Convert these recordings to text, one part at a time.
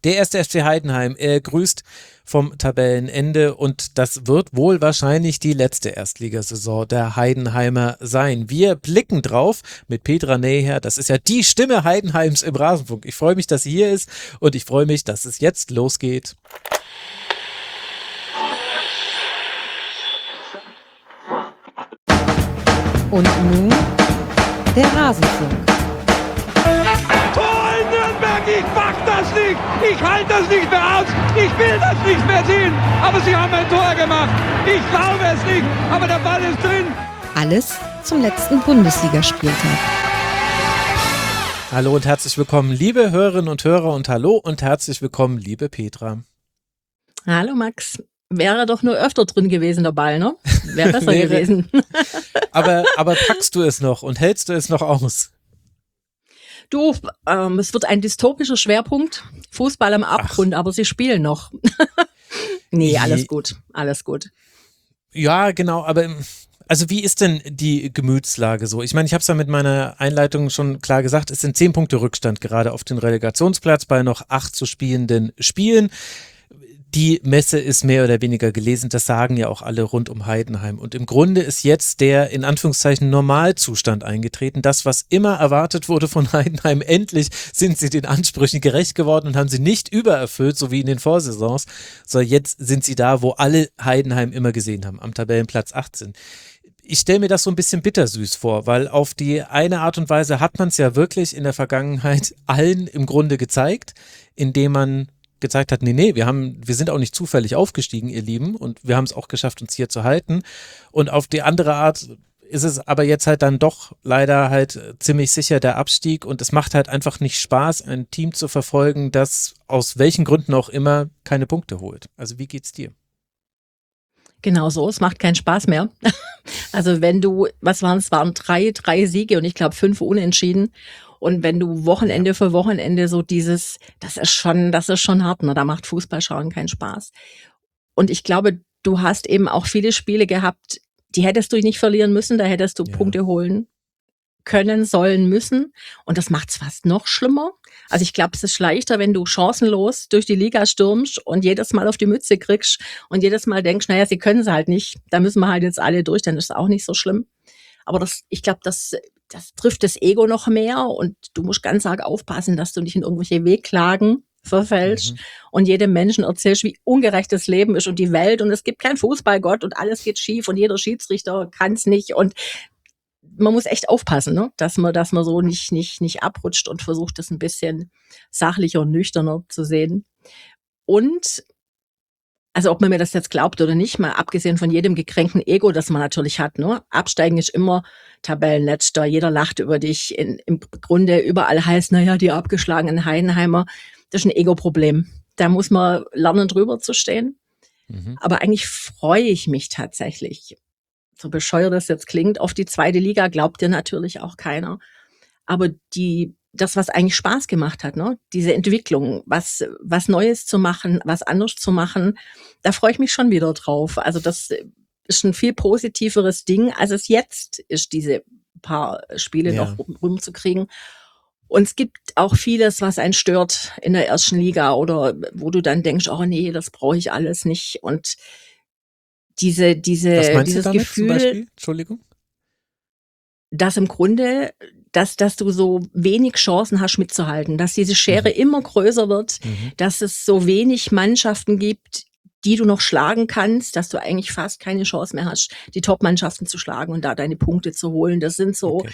Der erste FC Heidenheim, er grüßt vom Tabellenende und das wird wohl wahrscheinlich die letzte Erstligasaison der Heidenheimer sein. Wir blicken drauf mit Petra Näher. Das ist ja die Stimme Heidenheims im Rasenfunk. Ich freue mich, dass sie hier ist und ich freue mich, dass es jetzt losgeht. Und nun der Rasenfunk. Tor in Nürnberg, ich pack das nicht, ich halte das nicht mehr aus, ich will das nicht mehr sehen, aber sie haben ein Tor gemacht, ich glaube es nicht, aber der Ball ist drin. Alles zum letzten Bundesligaspieltag. Hallo und herzlich willkommen, liebe Hörerinnen und Hörer und hallo und herzlich willkommen, liebe Petra. Hallo Max. Wäre doch nur öfter drin gewesen, der Ball, ne? Wäre besser gewesen. Aber packst du es noch und hältst du es noch aus? Du, es wird ein dystopischer Schwerpunkt. Fußball am Abgrund, aber sie spielen noch. Nee, alles gut, alles gut. Ja, genau, aber also wie ist denn die Gemütslage so? Ich meine, ich habe es ja mit meiner Einleitung schon klar gesagt, es sind 10 Punkte Rückstand gerade auf den Relegationsplatz bei noch 8 zu spielenden Spielen. Die Messe ist mehr oder weniger gelesen, das sagen ja auch alle rund um Heidenheim. Und im Grunde ist jetzt der, in Anführungszeichen, Normalzustand eingetreten. Das, was immer erwartet wurde von Heidenheim, endlich sind sie den Ansprüchen gerecht geworden und haben sie nicht übererfüllt, so wie in den Vorsaisons, sondern jetzt sind sie da, wo alle Heidenheim immer gesehen haben, am Tabellenplatz 18. Ich stelle mir das so ein bisschen bittersüß vor, weil auf die eine Art und Weise hat man es ja wirklich in der Vergangenheit allen im Grunde gezeigt, indem man gezeigt hat, nee, wir sind auch nicht zufällig aufgestiegen, ihr Lieben, und wir haben es auch geschafft, uns hier zu halten. Und auf die andere Art ist es aber jetzt halt dann doch leider halt ziemlich sicher der Abstieg und es macht halt einfach nicht Spaß, ein Team zu verfolgen, das aus welchen Gründen auch immer keine Punkte holt. Also wie geht's dir? Genau so, es macht keinen Spaß mehr. Also wenn du, es waren drei Siege und ich glaube 5 Unentschieden. Und wenn du Wochenende für Wochenende so dieses, das ist schon hart, ne? Da macht Fußballschauen keinen Spaß. Und ich glaube, du hast eben auch viele Spiele gehabt, die hättest du nicht verlieren müssen, da hättest du Punkte holen können, sollen, müssen. Und das macht's fast noch schlimmer. Also ich glaube, es ist leichter, wenn du chancenlos durch die Liga stürmst und jedes Mal auf die Mütze kriegst und jedes Mal denkst, naja, sie können es halt nicht, da müssen wir halt jetzt alle durch, dann ist es auch nicht so schlimm. Aber ich glaube, das trifft das Ego noch mehr und du musst ganz arg aufpassen, dass du nicht in irgendwelche Wehklagen verfällst und jedem Menschen erzählst, wie ungerecht das Leben ist und die Welt und es gibt keinen Fußballgott und alles geht schief und jeder Schiedsrichter kann es nicht und man muss echt aufpassen, ne? dass man so nicht abrutscht und versucht, das ein bisschen sachlicher und nüchterner zu sehen. Und also ob man mir das jetzt glaubt oder nicht, mal abgesehen von jedem gekränkten Ego, das man natürlich hat, ne? Absteigen ist immer Tabellenletzter, jeder lacht über dich. Im Grunde überall heißt, naja, die abgeschlagenen Heidenheimer, das ist ein Ego-Problem. Da muss man lernen, drüber zu stehen. Aber eigentlich freue ich mich tatsächlich, so bescheuert das jetzt klingt, auf die 2. Liga glaubt dir natürlich auch keiner. Aber das, was eigentlich Spaß gemacht hat, ne? Diese Entwicklung, was Neues zu machen, was anderes zu machen, da freue ich mich schon wieder drauf. Also das ist ein viel positiveres Ding, als es jetzt ist, diese paar Spiele noch rumzukriegen. Und es gibt auch vieles, was einen stört in der 1. Liga oder wo du dann denkst, oh nee, das brauche ich alles nicht. Und Was meinst dieses du damit Gefühl, zum Beispiel? Entschuldigung? dass im Grunde, dass du so wenig Chancen hast mitzuhalten, dass diese Schere immer größer wird, dass es so wenig Mannschaften gibt, die du noch schlagen kannst, dass du eigentlich fast keine Chance mehr hast, die Top-Mannschaften zu schlagen und da deine Punkte zu holen. Das sind so,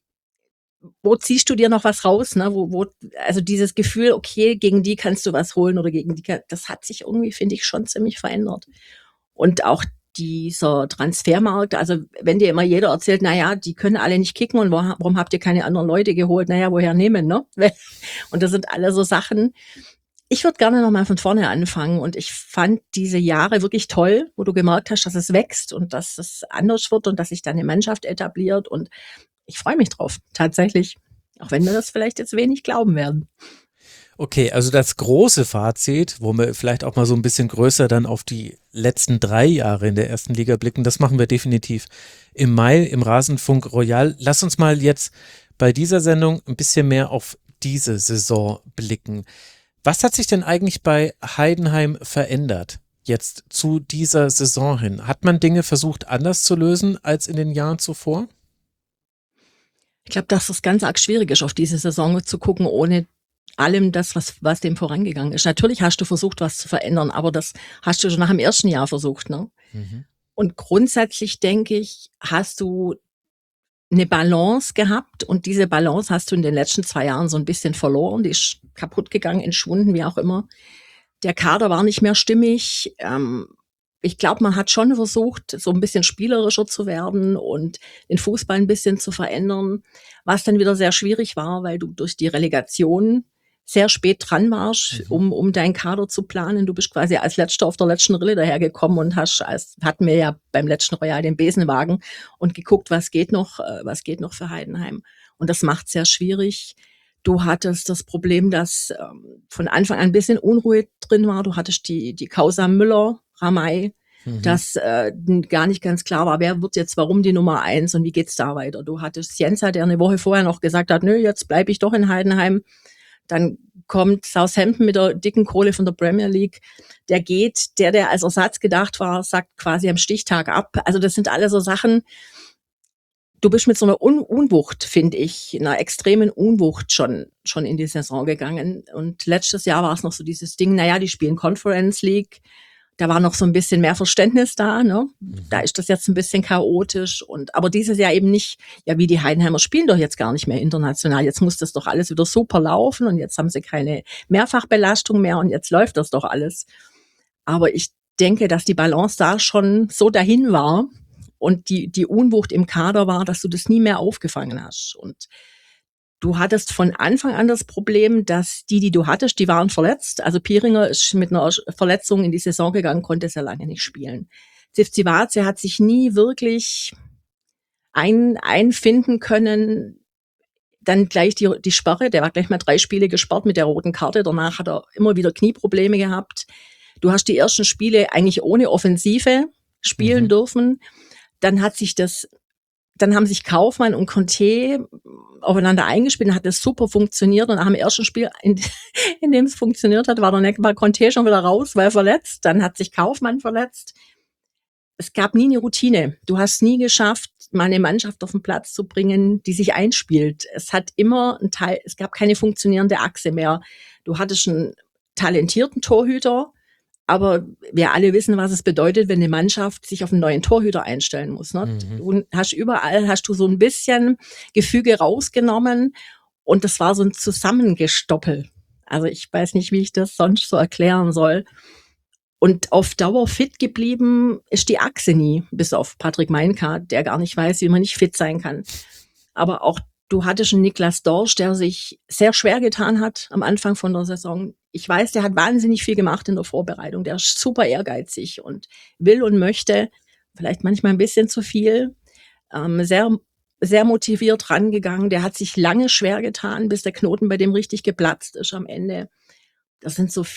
wo ziehst du dir noch was raus, ne? Also dieses Gefühl, okay, gegen die kannst du was holen oder gegen die, das hat sich irgendwie, finde ich, schon ziemlich verändert. Und auch dieser Transfermarkt, also wenn dir immer jeder erzählt, naja, die können alle nicht kicken und warum habt ihr keine anderen Leute geholt? Naja, woher nehmen, ne? Und das sind alle so Sachen. Ich würde gerne nochmal von vorne anfangen und ich fand diese Jahre wirklich toll, wo du gemerkt hast, dass es wächst und dass es anders wird und dass sich da eine Mannschaft etabliert und ich freue mich drauf, tatsächlich. Auch wenn wir das vielleicht jetzt wenig glauben werden. Okay, also das große Fazit, wo wir vielleicht auch mal so ein bisschen größer dann auf die letzten 3 Jahre in der 1. Liga blicken, das machen wir definitiv im Mai im Rasenfunk Royal. Lass uns mal jetzt bei dieser Sendung ein bisschen mehr auf diese Saison blicken. Was hat sich denn eigentlich bei Heidenheim verändert jetzt zu dieser Saison hin? Hat man Dinge versucht anders zu lösen als in den Jahren zuvor? Ich glaube, dass es ganz arg schwierig ist, auf diese Saison zu gucken, ohne allem das, was dem vorangegangen ist. Natürlich hast du versucht, was zu verändern, aber das hast du schon nach dem ersten Jahr versucht, ne? Mhm. Und grundsätzlich denke ich, hast du eine Balance gehabt und diese Balance hast du in den letzten 2 Jahren so ein bisschen verloren. Die ist kaputt gegangen, entschwunden, wie auch immer. Der Kader war nicht mehr stimmig. Ich glaube, man hat schon versucht, so ein bisschen spielerischer zu werden und den Fußball ein bisschen zu verändern, was dann wieder sehr schwierig war, weil du durch die Relegation sehr spät dran warst, um deinen Kader zu planen. Du bist quasi als Letzter auf der letzten Rille dahergekommen und hatten wir ja beim letzten Royal den Besenwagen und geguckt, was geht noch für Heidenheim. Und das macht sehr schwierig. Du hattest das Problem, dass von Anfang an ein bisschen Unruhe drin war. Du hattest die Causa Müller, Ramay, dass gar nicht ganz klar war, wer wird jetzt warum die Nummer 1 und wie geht's da weiter. Du hattest Cienza, der eine Woche vorher noch gesagt hat, nö, jetzt bleibe ich doch in Heidenheim. Dann kommt Southampton mit der dicken Kohle von der Premier League. Der geht, der als Ersatz gedacht war, sagt quasi am Stichtag ab. Also das sind alle so Sachen. Du bist mit so einer Unwucht, finde ich, einer extremen Unwucht schon in die Saison gegangen. Und letztes Jahr war es noch so dieses Ding, naja, die spielen Conference League. Da war noch so ein bisschen mehr Verständnis da, ne? Da ist das jetzt ein bisschen chaotisch aber dieses Jahr eben nicht, ja, wie die Heidenheimer spielen doch jetzt gar nicht mehr international. Jetzt muss das doch alles wieder super laufen und jetzt haben sie keine Mehrfachbelastung mehr und jetzt läuft das doch alles. Aber ich denke, dass die Balance da schon so dahin war und die Unwucht im Kader war, dass du das nie mehr aufgefangen hast. Und du hattest von Anfang an das Problem, dass die du hattest, die waren verletzt. Also Pieringer ist mit einer Verletzung in die Saison gegangen, konnte sehr lange nicht spielen. Zivcivace hat sich nie wirklich einfinden können. Dann gleich die Sperre, der war gleich mal 3 Spiele gesperrt mit der roten Karte. Danach hat er immer wieder Knieprobleme gehabt. Du hast die ersten Spiele eigentlich ohne Offensive spielen dürfen. Dann haben sich Kaufmann und Conte aufeinander eingespielt und hat das super funktioniert. Und nach dem ersten Spiel, in dem es funktioniert hat, war Conte schon wieder raus, weil verletzt. Dann hat sich Kaufmann verletzt. Es gab nie eine Routine. Du hast nie geschafft, mal eine Mannschaft auf den Platz zu bringen, die sich einspielt. Es gab keine funktionierende Achse mehr. Du hattest einen talentierten Torhüter, aber wir alle wissen, was es bedeutet, wenn eine Mannschaft sich auf einen neuen Torhüter einstellen muss. Ne? Du hast überall so ein bisschen Gefüge rausgenommen und das war so ein Zusammengestoppel. Also ich weiß nicht, wie ich das sonst so erklären soll. Und auf Dauer fit geblieben ist die Achse nie, bis auf Patrick Meinka, der gar nicht weiß, wie man nicht fit sein kann. Aber auch du hattest einen Niklas Dorsch, der sich sehr schwer getan hat am Anfang von der Saison. Ich weiß, der hat wahnsinnig viel gemacht in der Vorbereitung. Der ist super ehrgeizig und will und möchte, vielleicht manchmal ein bisschen zu viel, sehr, sehr motiviert rangegangen. Der hat sich lange schwer getan, bis der Knoten bei dem richtig geplatzt ist am Ende. Das sind so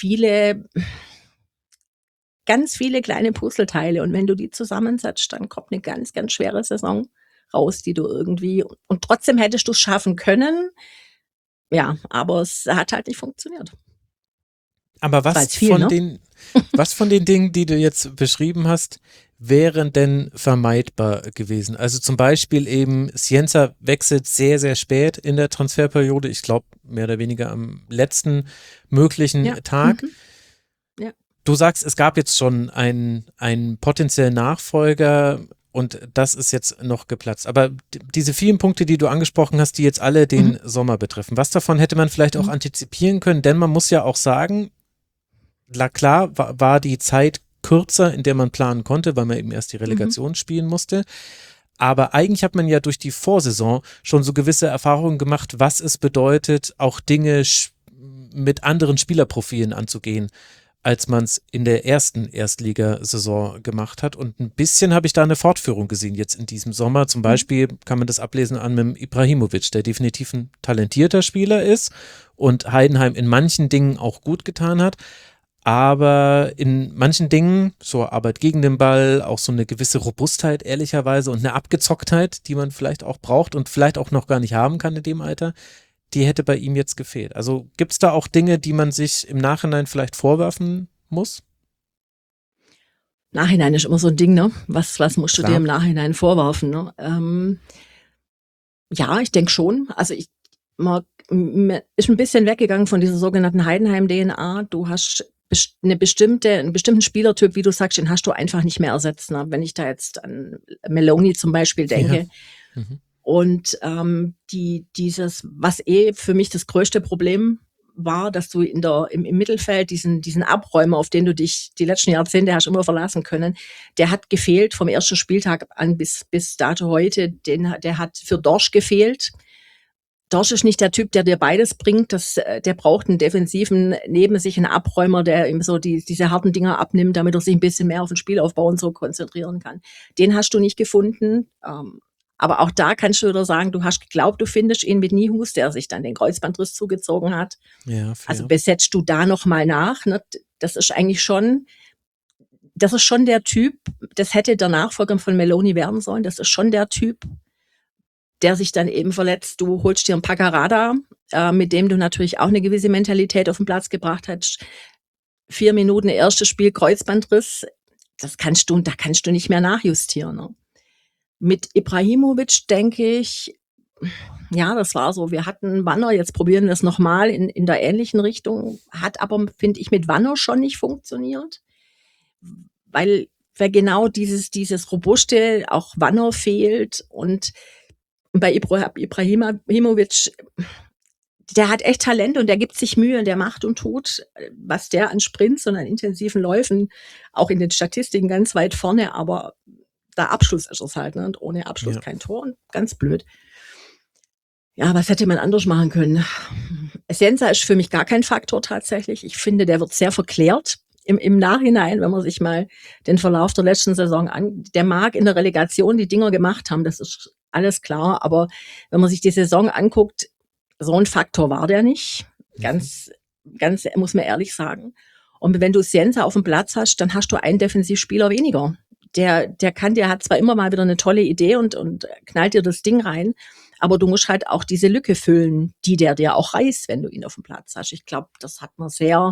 ganz viele kleine Puzzleteile. Und wenn du die zusammensetzt, dann kommt eine ganz, ganz schwere Saison raus, die du irgendwie, und trotzdem hättest du es schaffen können. Ja, aber es hat halt nicht funktioniert. Aber was von den Dingen, die du jetzt beschrieben hast, wären denn vermeidbar gewesen? Also zum Beispiel eben, Cienza wechselt sehr, sehr spät in der Transferperiode. Ich glaube, mehr oder weniger am letzten möglichen Tag. Ja. Du sagst, es gab jetzt schon einen potenziellen Nachfolger und das ist jetzt noch geplatzt. Aber diese vielen Punkte, die du angesprochen hast, die jetzt alle den Sommer betreffen, was davon hätte man vielleicht auch antizipieren können? Denn man muss ja auch sagen, klar war die Zeit kürzer, in der man planen konnte, weil man eben erst die Relegation spielen musste. Aber eigentlich hat man ja durch die Vorsaison schon so gewisse Erfahrungen gemacht, was es bedeutet, auch Dinge mit anderen Spielerprofilen anzugehen, als man es in der ersten Erstligasaison gemacht hat. Und ein bisschen habe ich da eine Fortführung gesehen jetzt in diesem Sommer. Zum Beispiel kann man das ablesen an mit Ibrahimovic, der definitiv ein talentierter Spieler ist und Heidenheim in manchen Dingen auch gut getan hat. Aber in manchen Dingen, so Arbeit gegen den Ball, auch so eine gewisse Robustheit ehrlicherweise und eine Abgezocktheit, die man vielleicht auch braucht und vielleicht auch noch gar nicht haben kann in dem Alter, die hätte bei ihm jetzt gefehlt. Also gibt es da auch Dinge, die man sich im Nachhinein vielleicht vorwerfen muss? Nachhinein ist immer so ein Ding, ne? Was musst du Klar. dir im Nachhinein vorwerfen, ne? Ja, ich denke schon. Also man ist ein bisschen weggegangen von dieser sogenannten Heidenheim-DNA. Du hast einen bestimmten Spielertyp, wie du sagst, den hast du einfach nicht mehr ersetzt. Ne? Wenn ich da jetzt an Meloni zum Beispiel denke. Ja. Mhm. Und dieses, was für mich das größte Problem war, dass du im Mittelfeld diesen Abräumer, auf den du dich die letzten Jahrzehnte hast immer verlassen können, der hat gefehlt vom ersten Spieltag an bis dato heute. Der hat für Dorsch gefehlt. Dorsch ist nicht der Typ, der dir beides bringt. Der braucht einen defensiven, neben sich einen Abräumer, der ihm so diese harten Dinger abnimmt, damit er sich ein bisschen mehr auf den Spielaufbau und so konzentrieren kann. Den hast du nicht gefunden. Aber auch da kannst du wieder sagen, du hast geglaubt, du findest ihn mit Nihus, der sich dann den Kreuzbandriss zugezogen hat. Ja, fair. Also besetzt du da nochmal nach. Ne? Das ist schon der Typ, das hätte der Nachfolger von Meloni werden sollen. Das ist schon der Typ, der sich dann eben verletzt. Du holst dir einen Paccarada, mit dem du natürlich auch eine gewisse Mentalität auf den Platz gebracht hast. 4 Minuten erstes Spiel, Kreuzbandriss. Da kannst du nicht mehr nachjustieren. Ne? Mit Ibrahimovic denke ich, ja, das war so. Wir hatten Wanner, jetzt probieren wir es nochmal in der ähnlichen Richtung. Hat aber, finde ich, mit Wanner schon nicht funktioniert. Weil genau dieses Robuste, auch Wanner fehlt. Und bei Ibrahimovic, der hat echt Talent und der gibt sich Mühe und der macht und tut, was der an Sprints und an intensiven Läufen, auch in den Statistiken ganz weit vorne, aber der Abschluss ist es halt, ne? Und ohne Abschluss kein Tor und ganz blöd. Ja, was hätte man anders machen können? Essenza ist für mich gar kein Faktor tatsächlich. Ich finde, der wird sehr verklärt im Nachhinein, wenn man sich mal den Verlauf der letzten Saison der mag in der Relegation die Dinger gemacht haben, das ist alles klar, aber wenn man sich die Saison anguckt, so ein Faktor war der nicht. Ganz, muss man ehrlich sagen. Und wenn du Sienza auf dem Platz hast, dann hast du einen Defensivspieler weniger. Der hat zwar immer mal wieder eine tolle Idee und knallt dir das Ding rein, aber du musst halt auch diese Lücke füllen, die der dir auch reißt, wenn du ihn auf dem Platz hast. Ich glaube, das hat man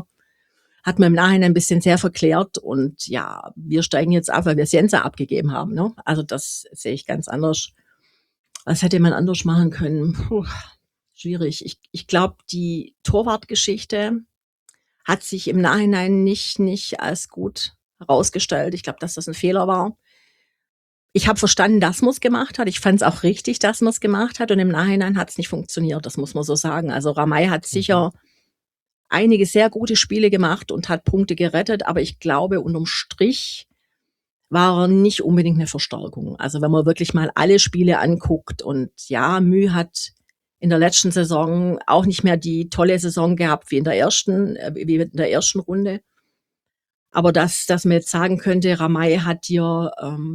im Nachhinein ein bisschen sehr verklärt und ja, wir steigen jetzt ab, weil wir Sienza abgegeben haben, ne? Also das sehe ich ganz anders. Was hätte man anders machen können? Schwierig. Ich glaube, die Torwartgeschichte hat sich im Nachhinein nicht als gut herausgestellt. Ich glaube, dass das ein Fehler war. Ich habe verstanden, dass man es gemacht hat. Ich fand es auch richtig, dass man es gemacht hat. Und im Nachhinein hat es nicht funktioniert. Das muss man so sagen. Also Ramay hat sicher einige sehr gute Spiele gemacht und hat Punkte gerettet. Aber ich glaube, unterm Strich war er nicht unbedingt eine Verstärkung. Also wenn man wirklich mal alle Spiele anguckt und ja, Mühe hat in der letzten Saison auch nicht mehr die tolle Saison gehabt wie in der ersten Runde. Aber dass man jetzt sagen könnte, Ramay hat dir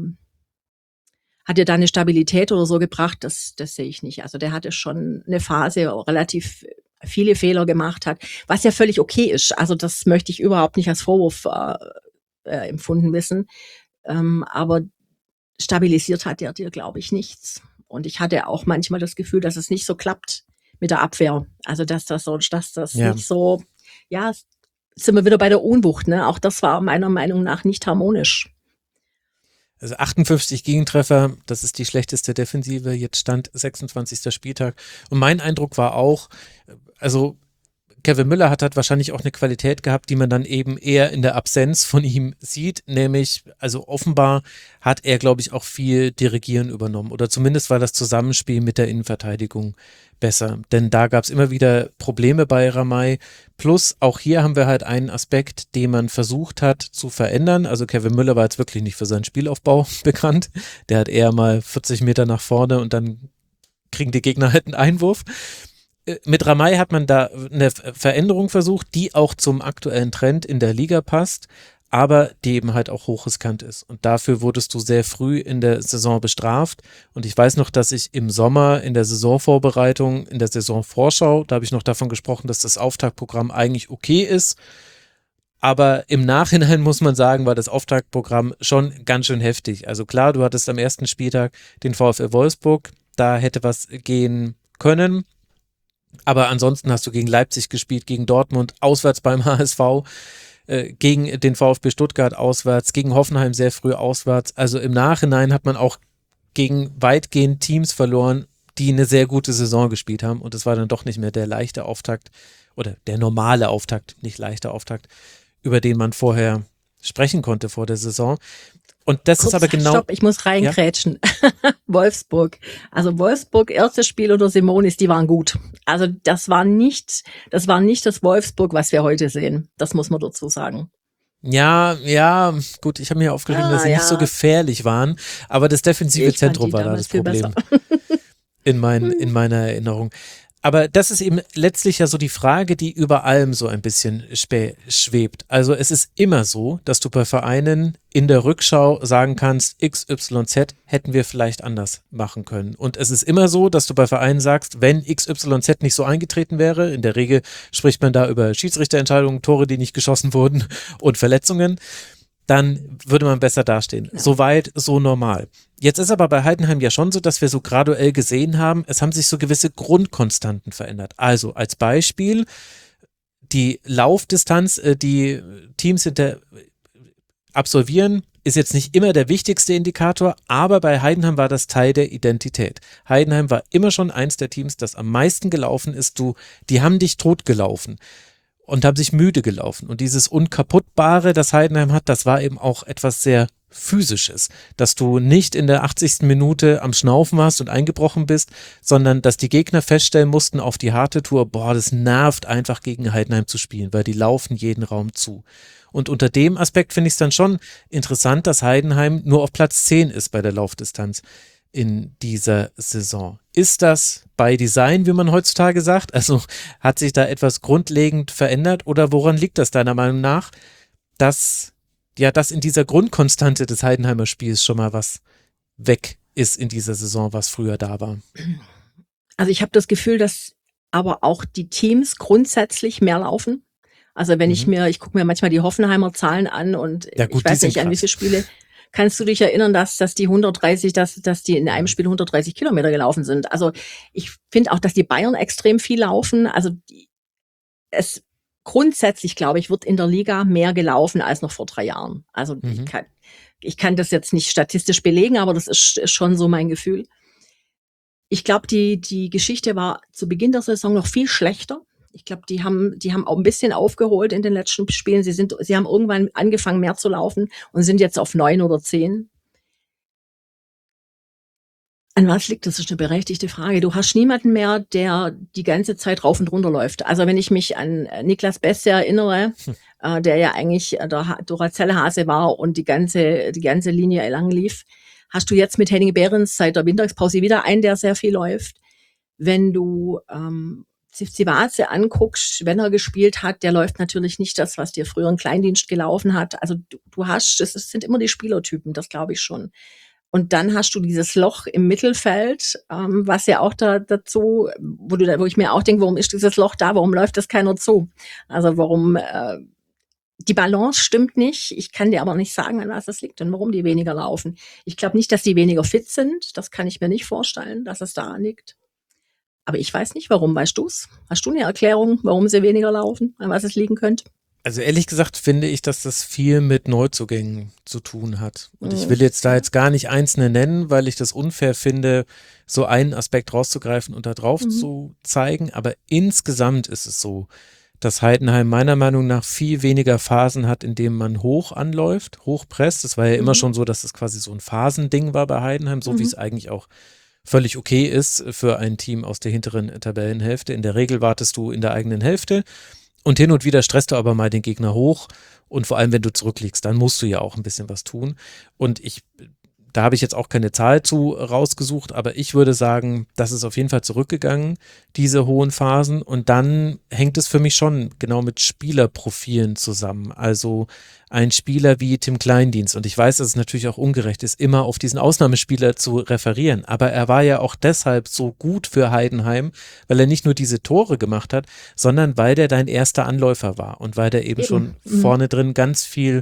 da eine Stabilität oder so gebracht, das sehe ich nicht. Also der hatte schon eine Phase, wo relativ viele Fehler gemacht hat, was ja völlig okay ist. Also das möchte ich überhaupt nicht als Vorwurf empfunden wissen. Aber stabilisiert hat der dir, glaube ich, nichts. Und ich hatte auch manchmal das Gefühl, dass es nicht so klappt mit der Abwehr. Also dass das nicht so, ja, sind wir wieder bei der Unwucht, ne? Auch das war meiner Meinung nach nicht harmonisch. Also 58 Gegentreffer, das ist die schlechteste Defensive, jetzt stand 26. Spieltag. Und mein Eindruck war auch, also Kevin Müller hat wahrscheinlich auch eine Qualität gehabt, die man dann eben eher in der Absenz von ihm sieht, nämlich, also offenbar hat er, glaube ich, auch viel Dirigieren übernommen oder zumindest war das Zusammenspiel mit der Innenverteidigung besser, denn da gab es immer wieder Probleme bei Ramay, plus auch hier haben wir halt einen Aspekt, den man versucht hat zu verändern, also Kevin Müller war jetzt wirklich nicht für seinen Spielaufbau bekannt, der hat eher mal 40 Meter nach vorne und dann kriegen die Gegner halt einen Einwurf. Mit Ramay hat man da eine Veränderung versucht, die auch zum aktuellen Trend in der Liga passt, aber die eben halt auch hochriskant ist. Und dafür wurdest du sehr früh in der Saison bestraft. Und ich weiß noch, dass ich im Sommer in der Saisonvorbereitung, in der Saisonvorschau, da habe ich noch davon gesprochen, dass das Auftaktprogramm eigentlich okay ist. Aber im Nachhinein muss man sagen, war das Auftaktprogramm schon ganz schön heftig. Also klar, du hattest am ersten Spieltag den VfL Wolfsburg, da hätte was gehen können. Aber ansonsten hast du gegen Leipzig gespielt, gegen Dortmund, auswärts beim HSV, gegen den VfB Stuttgart auswärts, gegen Hoffenheim sehr früh auswärts. Also im Nachhinein hat man auch gegen weitgehend Teams verloren, die eine sehr gute Saison gespielt haben. Und es war dann doch nicht mehr der leichte Auftakt oder der normale Auftakt, nicht leichter Auftakt, über den man vorher sprechen konnte vor der Saison. Und das ist aber genau... Stopp, ich muss reingrätschen. Ja? Wolfsburg. Also Wolfsburg, erstes Spiel unter Simonis, die waren gut. Also das war nicht das Wolfsburg, was wir heute sehen. Das muss man dazu sagen. Ja, gut, ich habe mir aufgeschrieben, dass sie nicht so gefährlich waren, aber das defensive Zentrum war da das Problem in meiner Erinnerung. Aber das ist eben letztlich ja so die Frage, die über allem so ein bisschen schwebt. Also es ist immer so, dass du bei Vereinen in der Rückschau sagen kannst, XYZ hätten wir vielleicht anders machen können. Und es ist immer so, dass du bei Vereinen sagst, wenn XYZ nicht so eingetreten wäre, in der Regel spricht man da über Schiedsrichterentscheidungen, Tore, die nicht geschossen wurden und Verletzungen, dann würde man besser dastehen. Ja. Soweit, so normal. Jetzt ist aber bei Heidenheim ja schon so, dass wir so graduell gesehen haben, es haben sich so gewisse Grundkonstanten verändert. Also als Beispiel die Laufdistanz, die Teams absolvieren, ist jetzt nicht immer der wichtigste Indikator, aber bei Heidenheim war das Teil der Identität. Heidenheim war immer schon eins der Teams, das am meisten gelaufen ist. Die haben dich totgelaufen und haben sich müde gelaufen. Und dieses Unkaputtbare, das Heidenheim hat, das war eben auch etwas sehr Physisches, dass du nicht in der 80. Minute am Schnaufen warst und eingebrochen bist, sondern dass die Gegner feststellen mussten auf die harte Tour, das nervt einfach gegen Heidenheim zu spielen, weil die laufen jeden Raum zu. Und unter dem Aspekt finde ich es dann schon interessant, dass Heidenheim nur auf Platz 10 ist bei der Laufdistanz in dieser Saison. Ist das by Design, wie man heutzutage sagt? Also hat sich da etwas grundlegend verändert oder woran liegt das deiner Meinung nach, dass in dieser Grundkonstante des Heidenheimer Spiels schon mal was weg ist in dieser Saison, was früher da war? Also ich habe das Gefühl, dass aber auch die Teams grundsätzlich mehr laufen. Also wenn ich gucke mir manchmal die Hoffenheimer Zahlen an und ich weiß nicht, an wie viele Spiele. Kannst du dich erinnern, dass die 130, dass die in einem Spiel 130 Kilometer gelaufen sind? Also ich finde auch, dass die Bayern extrem viel laufen. Also grundsätzlich, glaube ich, wird in der Liga mehr gelaufen als noch vor 3 Jahren. Also ich kann das jetzt nicht statistisch belegen, aber das ist schon so mein Gefühl. Ich glaube, die Geschichte war zu Beginn der Saison noch viel schlechter. Ich glaube, die haben auch ein bisschen aufgeholt in den letzten Spielen. Sie haben irgendwann angefangen, mehr zu laufen und sind jetzt auf 9 oder 10. An was liegt das? Das ist eine berechtigte Frage. Du hast niemanden mehr, der die ganze Zeit rauf und runter läuft. Also wenn ich mich an Niklas Beste erinnere, der ja eigentlich der Duracell-Hase war und die ganze Linie lang lief, hast du jetzt mit Henning Behrens seit der Winterpause wieder einen, der sehr viel läuft. Wenn du Zivace anguckst, wenn er gespielt hat, der läuft natürlich nicht das, was dir früher ein Kleindienst gelaufen hat. Also es sind immer die Spielertypen, das glaube ich schon. Und dann hast du dieses Loch im Mittelfeld, was ja auch dazu, wo ich mir auch denke, warum ist dieses Loch da? Warum läuft das keiner zu? Also warum die Balance stimmt nicht. Ich kann dir aber nicht sagen, an was das liegt und warum die weniger laufen. Ich glaube nicht, dass die weniger fit sind. Das kann ich mir nicht vorstellen, dass es daran liegt. Aber ich weiß nicht, warum. Weißt du's? Hast du eine Erklärung, warum sie weniger laufen, an was es liegen könnte? Also ehrlich gesagt finde ich, dass das viel mit Neuzugängen zu tun hat. Und ich will jetzt gar nicht einzelne nennen, weil ich das unfair finde, so einen Aspekt rauszugreifen und da drauf zu zeigen. Aber insgesamt ist es so, dass Heidenheim meiner Meinung nach viel weniger Phasen hat, in denen man hoch anläuft, hochpresst. Das war ja immer schon so, dass es quasi so ein Phasending war bei Heidenheim, so wie es eigentlich auch völlig okay ist für ein Team aus der hinteren Tabellenhälfte. In der Regel wartest du in der eigenen Hälfte und hin und wieder stresst du aber mal den Gegner hoch und vor allem, wenn du zurückliegst, dann musst du ja auch ein bisschen was tun. Und da habe ich jetzt auch keine Zahl zu rausgesucht, aber ich würde sagen, das ist auf jeden Fall zurückgegangen, diese hohen Phasen. Und dann hängt es für mich schon genau mit Spielerprofilen zusammen. Also ein Spieler wie Tim Kleindienst, und ich weiß, dass es natürlich auch ungerecht ist, immer auf diesen Ausnahmespieler zu referieren, aber er war ja auch deshalb so gut für Heidenheim, weil er nicht nur diese Tore gemacht hat, sondern weil der dein erster Anläufer war und weil der eben schon vorne drin ganz viel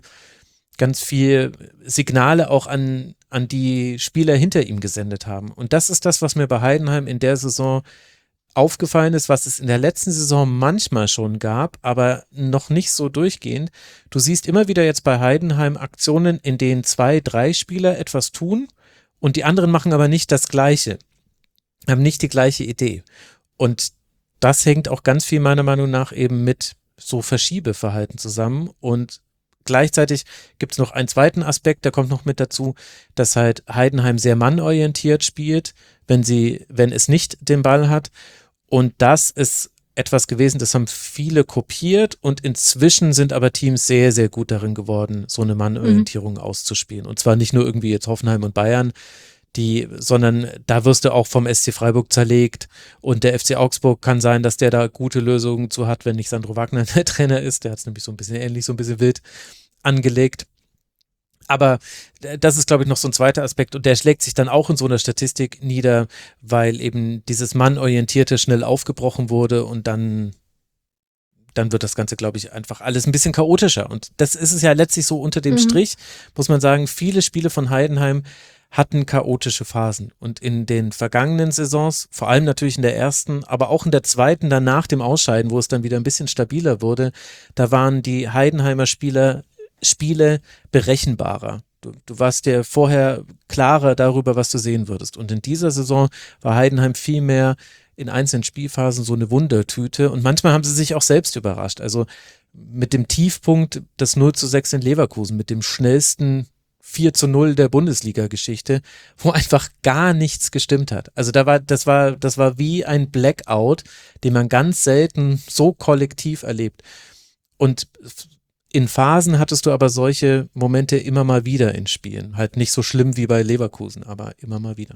Signale auch an die Spieler hinter ihm gesendet haben. Und das ist das, was mir bei Heidenheim in der Saison aufgefallen ist, was es in der letzten Saison manchmal schon gab, aber noch nicht so durchgehend. Du siehst immer wieder jetzt bei Heidenheim Aktionen, in denen 2, 3 Spieler etwas tun und die anderen machen aber nicht das Gleiche, haben nicht die gleiche Idee. Und das hängt auch ganz viel meiner Meinung nach eben mit so Verschiebeverhalten zusammen. Und gleichzeitig gibt es noch einen zweiten Aspekt, der kommt noch mit dazu, dass halt Heidenheim sehr mannorientiert spielt, wenn es nicht den Ball hat. Und das ist etwas gewesen, das haben viele kopiert und inzwischen sind aber Teams sehr, sehr gut darin geworden, so eine Mannorientierung auszuspielen. Und zwar nicht nur irgendwie jetzt Hoffenheim und Bayern, sondern da wirst du auch vom SC Freiburg zerlegt und der FC Augsburg kann sein, dass der da gute Lösungen zu hat, wenn nicht Sandro Wagner der Trainer ist. Der hat es nämlich so ein bisschen ähnlich, so ein bisschen wild angelegt. Aber das ist, glaube ich, noch so ein zweiter Aspekt und der schlägt sich dann auch in so einer Statistik nieder, weil eben dieses Mannorientierte schnell aufgebrochen wurde und dann wird das Ganze, glaube ich, einfach alles ein bisschen chaotischer. Und das ist es ja letztlich so unter dem Strich, muss man sagen, viele Spiele von Heidenheim hatten chaotische Phasen. Und in den vergangenen Saisons, vor allem natürlich in der ersten, aber auch in der zweiten, dann nach dem Ausscheiden, wo es dann wieder ein bisschen stabiler wurde, da waren die Heidenheimer Spiele berechenbarer. Du warst dir vorher klarer darüber, was du sehen würdest. Und in dieser Saison war Heidenheim viel mehr in einzelnen Spielphasen so eine Wundertüte. Und manchmal haben sie sich auch selbst überrascht. Also mit dem Tiefpunkt des 0:6 in Leverkusen, mit dem schnellsten 4:0 der Bundesliga-Geschichte, wo einfach gar nichts gestimmt hat. Also das war wie ein Blackout, den man ganz selten so kollektiv erlebt. Und in Phasen hattest du aber solche Momente immer mal wieder in Spielen. Halt nicht so schlimm wie bei Leverkusen, aber immer mal wieder.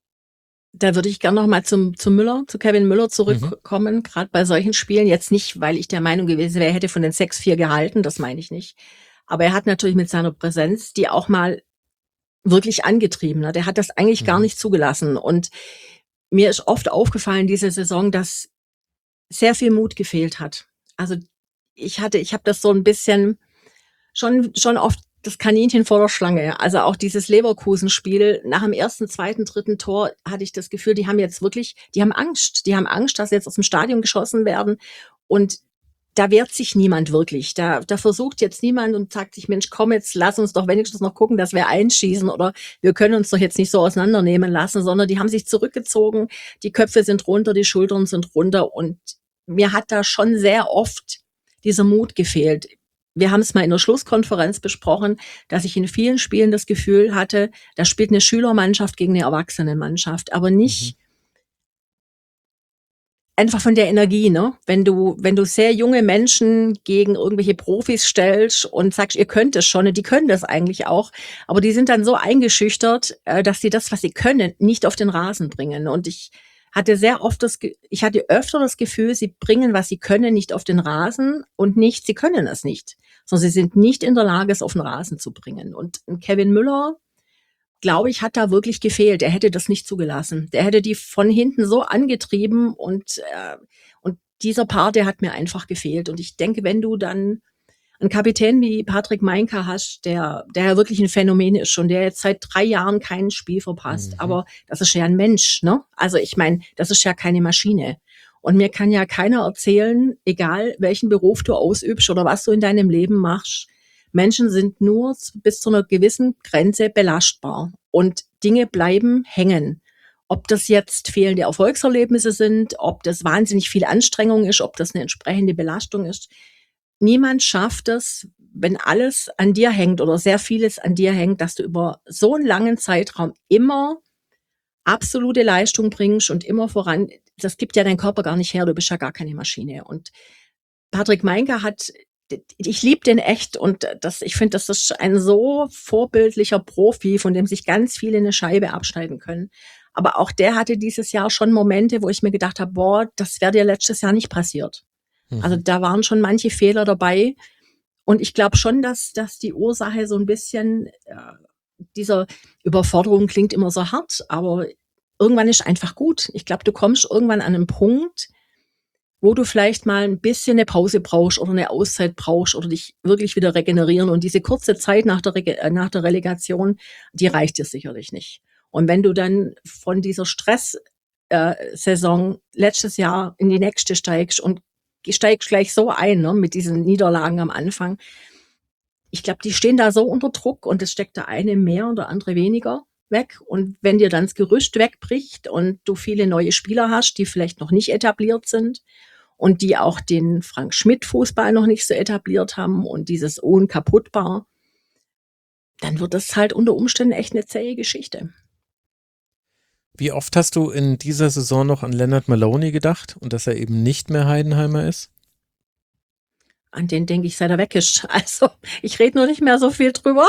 Da würde ich gerne noch mal zu Kevin Müller zurückkommen, gerade bei solchen Spielen. Jetzt nicht, weil ich der Meinung gewesen wäre, er hätte von den 6-4 gehalten, das meine ich nicht. Aber er hat natürlich mit seiner Präsenz die auch mal wirklich angetrieben. Ne? Der hat das eigentlich gar nicht zugelassen. Und mir ist oft aufgefallen diese Saison, dass sehr viel Mut gefehlt hat. Also ich habe das so ein bisschen schon oft das Kaninchen vor der Schlange. Also auch dieses Leverkusen-Spiel nach dem ersten, zweiten, dritten Tor hatte ich das Gefühl, die haben Angst. Die haben Angst, dass sie jetzt aus dem Stadion geschossen werden. Und da wehrt sich niemand wirklich. Da versucht jetzt niemand und sagt sich, Mensch, komm jetzt, lass uns doch wenigstens noch gucken, dass wir einschießen oder wir können uns doch jetzt nicht so auseinandernehmen lassen, sondern die haben sich zurückgezogen, die Köpfe sind runter, die Schultern sind runter und mir hat da schon sehr oft dieser Mut gefehlt. Wir haben es mal in der Schlusskonferenz besprochen, dass ich in vielen Spielen das Gefühl hatte, da spielt eine Schülermannschaft gegen eine Erwachsenenmannschaft, aber nicht einfach von der Energie, ne? Wenn du sehr junge Menschen gegen irgendwelche Profis stellst und sagst, ihr könnt es schon, die können das eigentlich auch, aber die sind dann so eingeschüchtert, dass sie das, was sie können, nicht auf den Rasen bringen. Und ich hatte öfter das Gefühl, sie bringen, was sie können, nicht auf den Rasen und nicht, sie können es nicht, sondern sie sind nicht in der Lage, es auf den Rasen zu bringen. Und Kevin Müller, glaube ich, hat da wirklich gefehlt. Er hätte das nicht zugelassen. Der hätte die von hinten so angetrieben und dieser Part, der hat mir einfach gefehlt. Und ich denke, wenn du dann einen Kapitän wie Patrick Meinka hast, der ja wirklich ein Phänomen ist schon, der jetzt seit 3 Jahren kein Spiel verpasst, aber das ist ja ein Mensch, ne? Also ich meine, das ist ja keine Maschine. Und mir kann ja keiner erzählen, egal welchen Beruf du ausübst oder was du in deinem Leben machst, Menschen sind nur bis zu einer gewissen Grenze belastbar und Dinge bleiben hängen. Ob das jetzt fehlende Erfolgserlebnisse sind, ob das wahnsinnig viel Anstrengung ist, ob das eine entsprechende Belastung ist. Niemand schafft es, wenn alles an dir hängt oder sehr vieles an dir hängt, dass du über so einen langen Zeitraum immer absolute Leistung bringst und immer voran. Das gibt ja dein Körper gar nicht her, du bist ja gar keine Maschine. Und Patrick Meinka ich liebe den echt und ich finde, das ist ein so vorbildlicher Profi, von dem sich ganz viele eine Scheibe abschneiden können. Aber auch der hatte dieses Jahr schon Momente, wo ich mir gedacht habe, boah, das wäre dir letztes Jahr nicht passiert. Also da waren schon manche Fehler dabei. Und ich glaube schon, dass die Ursache so ein bisschen dieser Überforderung klingt immer so hart, aber irgendwann ist einfach gut. Ich glaube, du kommst irgendwann an einen Punkt, wo du vielleicht mal ein bisschen eine Pause brauchst oder eine Auszeit brauchst oder dich wirklich wieder regenerieren. Und diese kurze Zeit nach der Relegation, die reicht dir sicherlich nicht. Und wenn du dann von dieser Saison letztes Jahr in die nächste steigst und steigst gleich so ein, ne, mit diesen Niederlagen am Anfang. Ich glaube, die stehen da so unter Druck und es steckt der eine mehr und der andere weniger weg. Und wenn dir dann das Gerüst wegbricht und du viele neue Spieler hast, die vielleicht noch nicht etabliert sind und die auch den Frank Schmidt-Fußball noch nicht so etabliert haben und dieses unkaputtbar, dann wird das halt unter Umständen echt eine zähe Geschichte. Wie oft hast du in dieser Saison noch an Leonard Maloney gedacht und dass er eben nicht mehr Heidenheimer ist? An den denke ich, seit er weg ist. Also ich rede nur nicht mehr so viel drüber.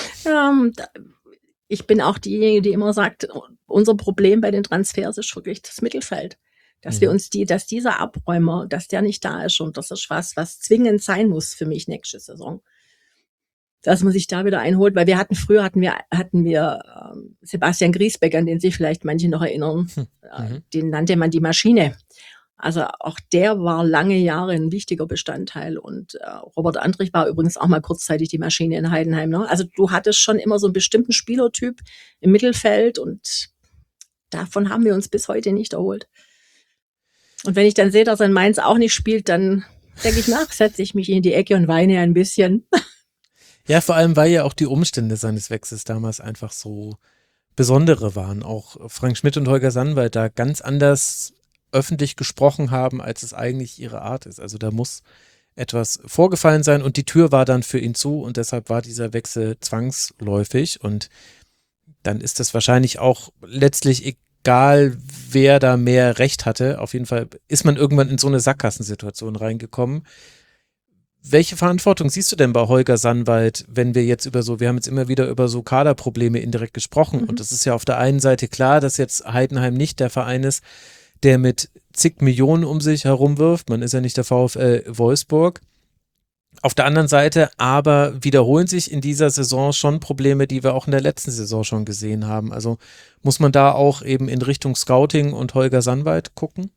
Ich bin auch diejenige, die immer sagt, unser Problem bei den Transfers ist wirklich das Mittelfeld. Dass dass dieser Abräumer, dass der nicht da ist und das ist was zwingend sein muss für mich nächste Saison. Dass man sich da wieder einholt, weil früher hatten wir Sebastian Griesbeck, an den sich vielleicht manche noch erinnern. Den nannte man die Maschine. Also auch der war lange Jahre ein wichtiger Bestandteil und Robert Andrich war übrigens auch mal kurzzeitig die Maschine in Heidenheim. Ne? Also du hattest schon immer so einen bestimmten Spielertyp im Mittelfeld und davon haben wir uns bis heute nicht erholt. Und wenn ich dann sehe, dass er in Mainz auch nicht spielt, dann denke ich setze ich mich in die Ecke und weine ein bisschen. Ja, vor allem, weil ja auch die Umstände seines Wechsels damals einfach so besondere waren. Auch Frank Schmidt und Holger Sandwald da ganz anders öffentlich gesprochen haben, als es eigentlich ihre Art ist. Also da muss etwas vorgefallen sein und die Tür war dann für ihn zu und deshalb war dieser Wechsel zwangsläufig und dann ist das wahrscheinlich auch letztlich egal, wer da mehr Recht hatte. Auf jeden Fall ist man irgendwann in so eine Sackgassensituation reingekommen. Welche Verantwortung siehst du denn bei Holger Sandwald, wenn wir jetzt wir haben jetzt immer wieder über so Kaderprobleme indirekt gesprochen und es ist ja auf der einen Seite klar, dass jetzt Heidenheim nicht der Verein ist, der mit zig Millionen um sich herumwirft. Man ist ja nicht der VfL Wolfsburg. Auf der anderen Seite aber wiederholen sich in dieser Saison schon Probleme, die wir auch in der letzten Saison schon gesehen haben. Also muss man da auch eben in Richtung Scouting und Holger Sandwald gucken?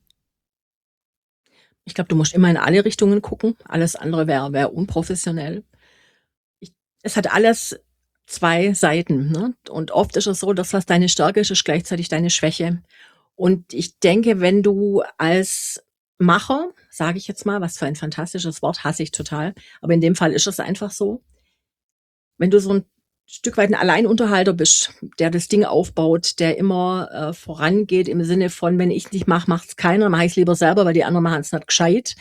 Ich glaube, du musst immer in alle Richtungen gucken. Alles andere wäre unprofessionell. Es hat alles zwei Seiten. Ne? Und oft ist es so, dass was deine Stärke ist gleichzeitig deine Schwäche. Und ich denke, wenn du als Macher, sage ich jetzt mal, was für ein fantastisches Wort, hasse ich total, aber in dem Fall ist es einfach so, wenn du so ein Stück weit ein Alleinunterhalter bist, der das Ding aufbaut, der immer vorangeht im Sinne von, wenn ich nicht mache, macht's keiner, mache ich es lieber selber, weil die anderen machen es nicht gescheit,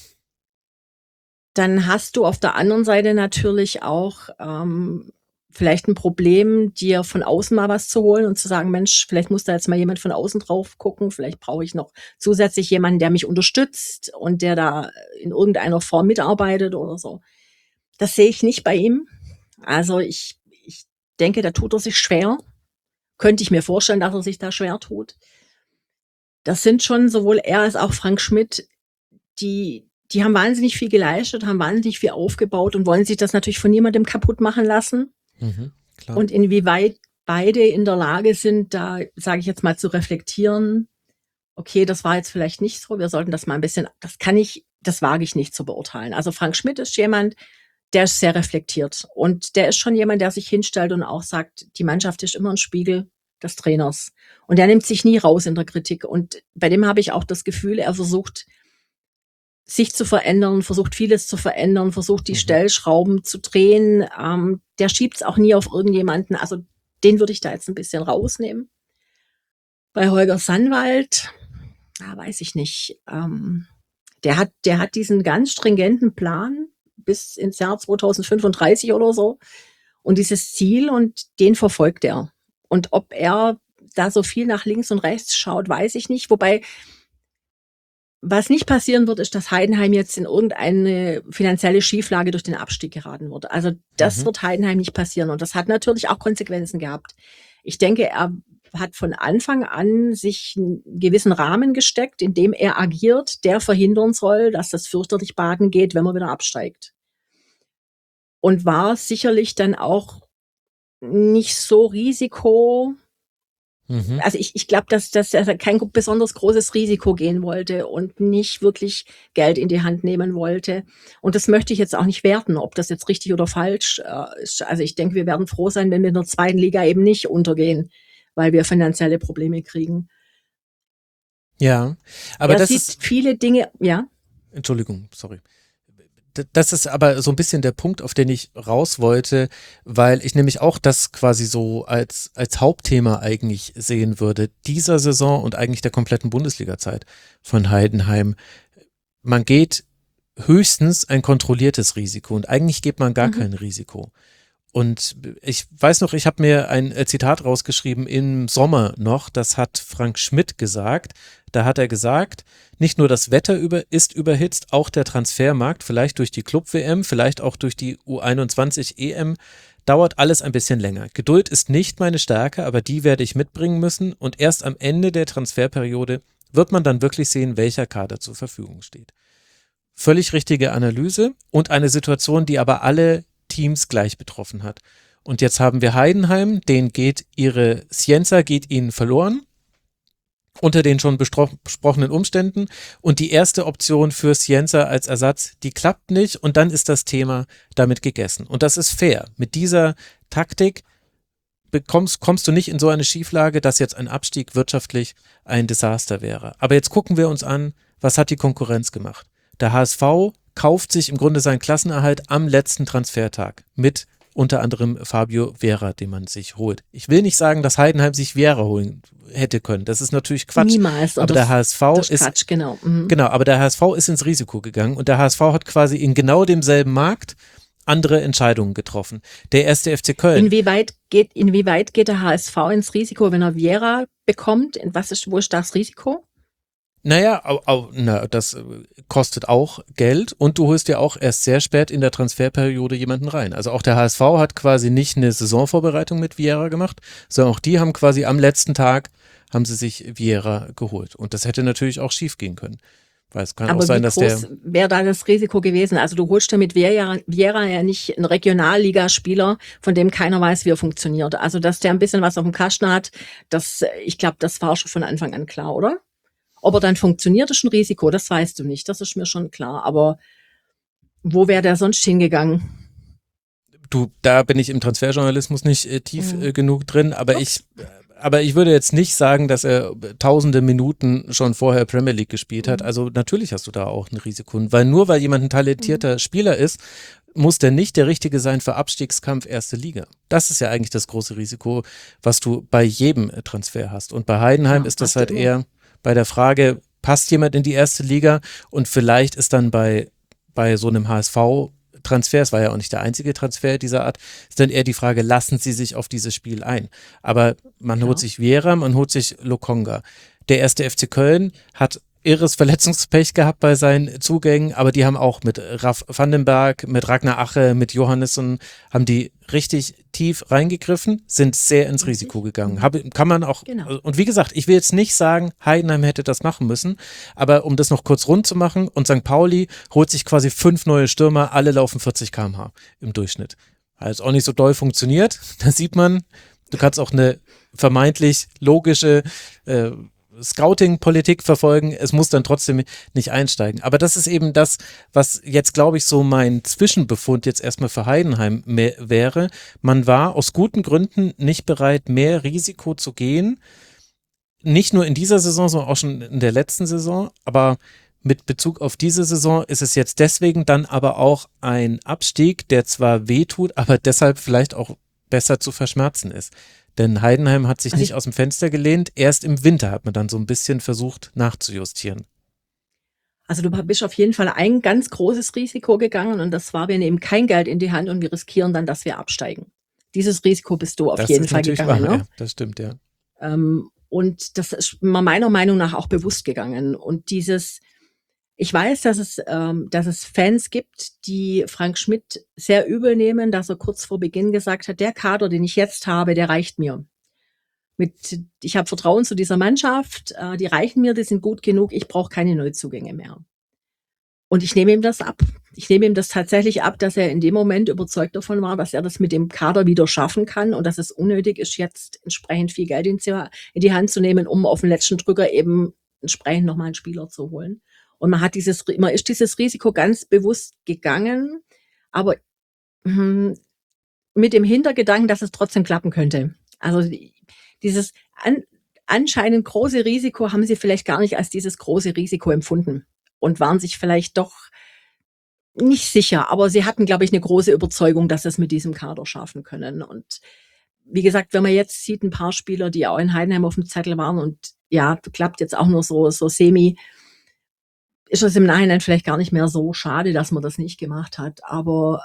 dann hast du auf der anderen Seite natürlich auch vielleicht ein Problem, dir von außen mal was zu holen und zu sagen, Mensch, vielleicht muss da jetzt mal jemand von außen drauf gucken, vielleicht brauche ich noch zusätzlich jemanden, der mich unterstützt und der da in irgendeiner Form mitarbeitet oder so. Das sehe ich nicht bei ihm. Also ich denke, da tut er sich schwer. Könnte ich mir vorstellen, dass er sich da schwer tut. Das sind schon sowohl er als auch Frank Schmidt, die haben wahnsinnig viel geleistet, haben wahnsinnig viel aufgebaut und wollen sich das natürlich von niemandem kaputt machen lassen. Klar. Und inwieweit beide in der Lage sind, da, sage ich jetzt mal, zu reflektieren, okay, das war jetzt vielleicht nicht so, wir sollten das mal ein bisschen, das wage ich nicht zu beurteilen. Also Frank Schmidt ist jemand, der ist sehr reflektiert und der ist schon jemand, der sich hinstellt und auch sagt, die Mannschaft ist immer ein Spiegel des Trainers und der nimmt sich nie raus in der Kritik und bei dem habe ich auch das Gefühl, er versucht, sich zu verändern, versucht vieles zu verändern, versucht die Stellschrauben zu drehen. Der schiebt es auch nie auf irgendjemanden. Also den würde ich da jetzt ein bisschen rausnehmen. Bei Holger Sandwald, weiß ich nicht. Der hat diesen ganz stringenten Plan bis ins Jahr 2035 oder so und dieses Ziel und den verfolgt er. Und ob er da so viel nach links und rechts schaut, weiß ich nicht. Wobei was nicht passieren wird, ist, dass Heidenheim jetzt in irgendeine finanzielle Schieflage durch den Abstieg geraten wird. Also das wird Heidenheim nicht passieren. Und das hat natürlich auch Konsequenzen gehabt. Ich denke, er hat von Anfang an sich einen gewissen Rahmen gesteckt, in dem er agiert, der verhindern soll, dass das fürchterlich baden geht, wenn man wieder absteigt. Und war sicherlich dann auch nicht so Also ich glaube, dass er kein besonders großes Risiko gehen wollte und nicht wirklich Geld in die Hand nehmen wollte. Und das möchte ich jetzt auch nicht werten, ob das jetzt richtig oder falsch ist. Also ich denke, wir werden froh sein, wenn wir in der zweiten Liga eben nicht untergehen, weil wir finanzielle Probleme kriegen. Ja, aber Er das sieht ist, viele Dinge, ja. Entschuldigung, sorry. Das ist aber so ein bisschen der Punkt, auf den ich raus wollte, weil ich nämlich auch das quasi so als Hauptthema eigentlich sehen würde, dieser Saison und eigentlich der kompletten Bundesliga-Zeit von Heidenheim. Man geht höchstens ein kontrolliertes Risiko und eigentlich geht man gar Mhm. kein Risiko. Und ich weiß noch, ich habe mir ein Zitat rausgeschrieben im Sommer noch, das hat Frank Schmidt gesagt. Da hat er gesagt, nicht nur das Wetter ist überhitzt, auch der Transfermarkt, vielleicht durch die Club-WM, vielleicht auch durch die U21-EM, dauert alles ein bisschen länger. Geduld ist nicht meine Stärke, aber die werde ich mitbringen müssen und erst am Ende der Transferperiode wird man dann wirklich sehen, welcher Kader zur Verfügung steht. Völlig richtige Analyse und eine Situation, die aber alle Teams gleich betroffen hat. Und jetzt haben wir Heidenheim, Cienza geht ihnen verloren, unter den schon besprochenen Umständen. Und die erste Option für Cienza als Ersatz, die klappt nicht und dann ist das Thema damit gegessen. Und das ist fair. Mit dieser Taktik kommst du nicht in so eine Schieflage, dass jetzt ein Abstieg wirtschaftlich ein Desaster wäre. Aber jetzt gucken wir uns an, was hat die Konkurrenz gemacht? Der HSV kauft sich im Grunde seinen Klassenerhalt am letzten Transfertag mit unter anderem Fabio Vera, den man sich holt. Ich will nicht sagen, dass Heidenheim sich Vera holen hätte können. Das ist natürlich Quatsch. Niemals. Aber der HSV das ist Quatsch, genau. Mhm. Genau, aber der HSV ist ins Risiko gegangen und der HSV hat quasi in genau demselben Markt andere Entscheidungen getroffen. Der erste FC Köln. Inwieweit geht der HSV ins Risiko, wenn er Viera bekommt? Wo ist das Risiko? Naja, das kostet auch Geld und du holst ja auch erst sehr spät in der Transferperiode jemanden rein. Also auch der HSV hat quasi nicht eine Saisonvorbereitung mit Vieira gemacht, sondern auch die haben quasi am letzten Tag haben sie sich Vieira geholt. Und das hätte natürlich auch schief gehen können. Weil es kann Aber auch sein, wie dass groß wäre da das Risiko gewesen? Also du holst ja mit Viera ja nicht einen Regionalligaspieler, von dem keiner weiß, wie er funktioniert. Also dass der ein bisschen was auf dem Kasten hat, ich glaube, das war schon von Anfang an klar, oder? Ob er dann funktioniert, ist ein Risiko, das weißt du nicht, das ist mir schon klar. Aber wo wäre der sonst hingegangen? Da bin ich im Transferjournalismus nicht tief genug drin, aber Ups. ich würde jetzt nicht sagen, dass er tausende Minuten schon vorher Premier League gespielt hat. Also natürlich hast du da auch ein Risiko. Weil nur weil jemand ein talentierter Spieler ist, muss der nicht der Richtige sein für Abstiegskampf erste Liga. Das ist ja eigentlich das große Risiko, was du bei jedem Transfer hast. Und bei Heidenheim ist das halt eher bei der Frage, passt jemand in die erste Liga? Und vielleicht ist dann bei so einem HSV-Transfer, es war ja auch nicht der einzige Transfer dieser Art, ist dann eher die Frage, lassen sie sich auf dieses Spiel ein? Aber man holt sich Viera, man holt sich Lokonga. Der erste FC Köln hat irres Verletzungspech gehabt bei seinen Zugängen, aber die haben auch mit Raf Vandenberg, mit Ragnar Ache, mit Johannesson, haben die richtig tief reingegriffen, sind sehr ins Risiko gegangen. Kann man auch, und wie gesagt, ich will jetzt nicht sagen, Heidenheim hätte das machen müssen, aber um das noch kurz rund zu machen, und St. Pauli holt sich quasi 5 neue Stürmer, alle laufen 40 km/h im Durchschnitt. Also auch nicht so doll funktioniert, da sieht man, du kannst auch eine vermeintlich logische Scouting-Politik verfolgen, es muss dann trotzdem nicht einsteigen. Aber das ist eben das, was jetzt, glaube ich, so mein Zwischenbefund jetzt erstmal für Heidenheim wäre. Man war aus guten Gründen nicht bereit, mehr Risiko zu gehen. Nicht nur in dieser Saison, sondern auch schon in der letzten Saison. Aber mit Bezug auf diese Saison ist es jetzt deswegen dann aber auch ein Abstieg, der zwar wehtut, aber deshalb vielleicht auch besser zu verschmerzen ist. Denn Heidenheim hat sich nicht aus dem Fenster gelehnt. Erst im Winter hat man dann so ein bisschen versucht nachzujustieren. Also du bist auf jeden Fall ein ganz großes Risiko gegangen und das war, wir nehmen kein Geld in die Hand und wir riskieren dann, dass wir absteigen. Dieses Risiko bist du auf jeden Fall gegangen. Wahr, ne? Ja, das stimmt, ja. Und das ist meiner Meinung nach auch bewusst gegangen. Und ich weiß, dass es Fans gibt, die Frank Schmidt sehr übel nehmen, dass er kurz vor Beginn gesagt hat, der Kader, den ich jetzt habe, der reicht mir. Ich habe Vertrauen zu dieser Mannschaft, die reichen mir, die sind gut genug, ich brauche keine Neuzugänge mehr. Und ich nehme ihm das ab. Ich nehme ihm das tatsächlich ab, dass er in dem Moment überzeugt davon war, dass er das mit dem Kader wieder schaffen kann und dass es unnötig ist, jetzt entsprechend viel Geld in die Hand zu nehmen, um auf den letzten Drücker eben entsprechend nochmal einen Spieler zu holen. Und man ist dieses Risiko ganz bewusst gegangen, aber mit dem Hintergedanken, dass es trotzdem klappen könnte. Also anscheinend große Risiko haben sie vielleicht gar nicht als dieses große Risiko empfunden und waren sich vielleicht doch nicht sicher. Aber sie hatten, glaube ich, eine große Überzeugung, dass sie es mit diesem Kader schaffen können. Und wie gesagt, wenn man jetzt sieht, ein paar Spieler, die auch in Heidenheim auf dem Zettel waren und ja, klappt jetzt auch nur so semi, ist es im Nachhinein vielleicht gar nicht mehr so schade, dass man das nicht gemacht hat. Aber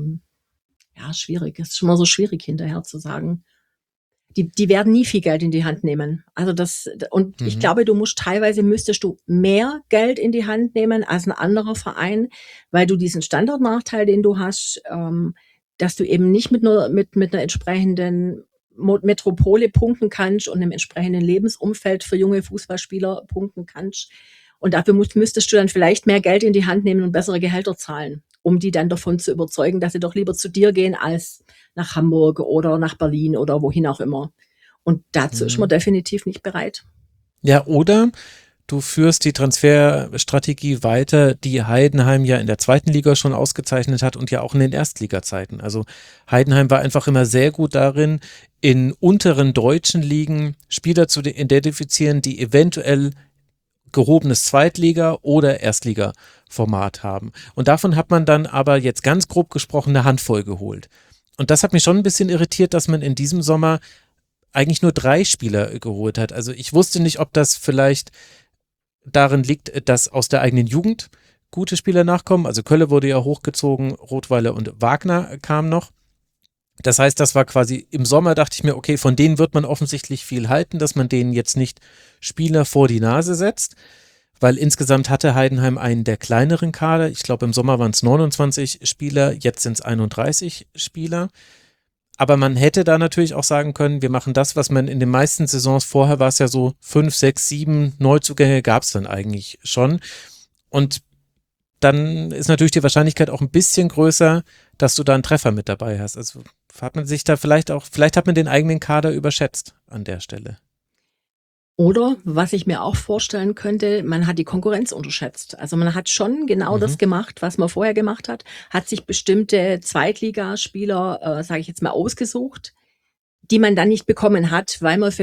ja, schwierig. Es ist schon mal so schwierig hinterher zu sagen. Die werden nie viel Geld in die Hand nehmen. Also ich glaube, müsstest du mehr Geld in die Hand nehmen als ein anderer Verein, weil du diesen Standortnachteil, den du hast, dass du eben nicht mit einer entsprechenden Metropole punkten kannst und einem entsprechenden Lebensumfeld für junge Fußballspieler punkten kannst. Und dafür müsstest du dann vielleicht mehr Geld in die Hand nehmen und bessere Gehälter zahlen, um die dann davon zu überzeugen, dass sie doch lieber zu dir gehen als nach Hamburg oder nach Berlin oder wohin auch immer. Und dazu ist man definitiv nicht bereit. Ja, oder du führst die Transferstrategie weiter, die Heidenheim ja in der zweiten Liga schon ausgezeichnet hat und ja auch in den Erstligazeiten. Also Heidenheim war einfach immer sehr gut darin, in unteren deutschen Ligen Spieler zu identifizieren, die eventuell gehobenes Zweitliga- oder Erstliga-Format haben. Und davon hat man dann aber jetzt ganz grob gesprochen eine Handvoll geholt. Und das hat mich schon ein bisschen irritiert, dass man in diesem Sommer eigentlich nur 3 Spieler geholt hat. Also ich wusste nicht, ob das vielleicht darin liegt, dass aus der eigenen Jugend gute Spieler nachkommen. Also Kölle wurde ja hochgezogen, Rothweiler und Wagner kamen noch. Das heißt, das war quasi im Sommer, dachte ich mir, okay, von denen wird man offensichtlich viel halten, dass man denen jetzt nicht Spieler vor die Nase setzt, weil insgesamt hatte Heidenheim einen der kleineren Kader. Ich glaube, im Sommer waren es 29 Spieler, jetzt sind es 31 Spieler. Aber man hätte da natürlich auch sagen können, wir machen das, was man in den meisten Saisons vorher war es ja so 5, 6, 7 Neuzugänge gab es dann eigentlich schon. Und dann ist natürlich die Wahrscheinlichkeit auch ein bisschen größer, dass du da einen Treffer mit dabei hast. Also hat man sich da vielleicht hat man den eigenen Kader überschätzt an der Stelle. Oder, was ich mir auch vorstellen könnte, man hat die Konkurrenz unterschätzt. Also man hat schon genau das gemacht, was man vorher gemacht hat sich bestimmte Zweitligaspieler, sage ich jetzt mal, ausgesucht, die man dann nicht bekommen hat, weil man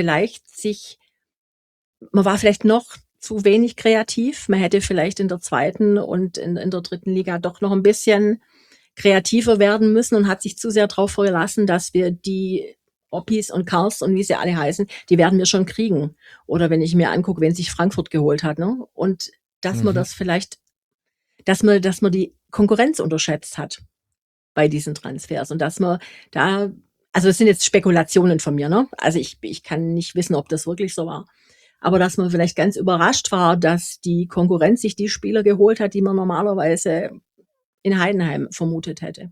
war vielleicht noch zu wenig kreativ. Man hätte vielleicht in der zweiten und in der dritten Liga doch noch ein bisschen kreativer werden müssen und hat sich zu sehr darauf verlassen, dass wir die Oppis und Karls und wie sie alle heißen, die werden wir schon kriegen. Oder wenn ich mir angucke, wen sich Frankfurt geholt hat, ne? Und dass man das vielleicht, dass man die Konkurrenz unterschätzt hat bei diesen Transfers und dass man da, also das sind jetzt Spekulationen von mir, ne? Also ich kann nicht wissen, ob das wirklich so war. Aber dass man vielleicht ganz überrascht war, dass die Konkurrenz sich die Spieler geholt hat, die man normalerweise in Heidenheim vermutet hätte.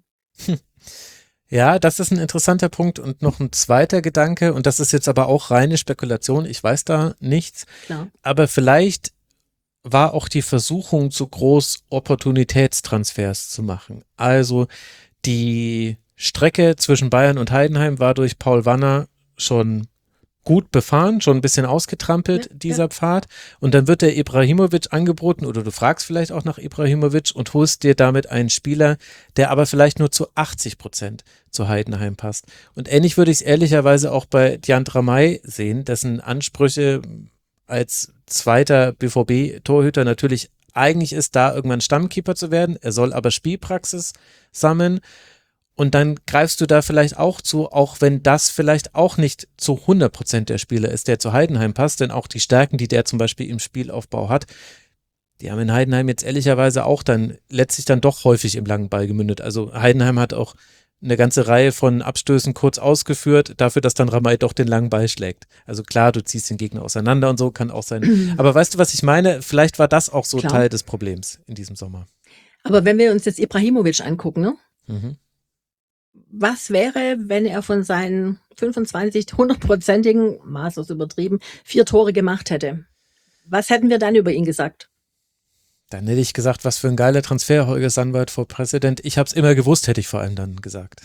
Ja, das ist ein interessanter Punkt und noch ein zweiter Gedanke und das ist jetzt aber auch reine Spekulation, ich weiß da nichts, Klar. Aber vielleicht war auch die Versuchung zu groß, Opportunitätstransfers zu machen. Also die Strecke zwischen Bayern und Heidenheim war durch Paul Wanner schon gut befahren, schon ein bisschen ausgetrampelt, dieser Pfad. Und dann wird der Ibrahimovic angeboten oder du fragst vielleicht auch nach Ibrahimovic und holst dir damit einen Spieler, der aber vielleicht nur zu 80% zu Heidenheim passt. Und ähnlich würde ich es ehrlicherweise auch bei Diandra May sehen, dessen Ansprüche als zweiter BVB-Torhüter natürlich eigentlich ist, da irgendwann Stammkeeper zu werden. Er soll aber Spielpraxis sammeln. Und dann greifst du da vielleicht auch zu, auch wenn das vielleicht auch nicht zu 100% der Spieler ist, der zu Heidenheim passt, denn auch die Stärken, die der zum Beispiel im Spielaufbau hat, die haben in Heidenheim jetzt ehrlicherweise auch dann letztlich dann doch häufig im langen Ball gemündet. Also Heidenheim hat auch eine ganze Reihe von Abstößen kurz ausgeführt, dafür, dass dann Ramay doch den langen Ball schlägt. Also klar, du ziehst den Gegner auseinander und so, kann auch sein. Aber weißt du, was ich meine? Vielleicht war das auch so Klar. Teil des Problems in diesem Sommer. Aber wenn wir uns jetzt Ibrahimovic angucken, ne? Mhm. Was wäre, wenn er von seinen 100%igen, maßlos übertrieben, 4 Tore gemacht hätte? Was hätten wir dann über ihn gesagt? Dann hätte ich gesagt, was für ein geiler Transfer, Holger Sandwald for President. Ich habe es immer gewusst, hätte ich vor allem dann gesagt.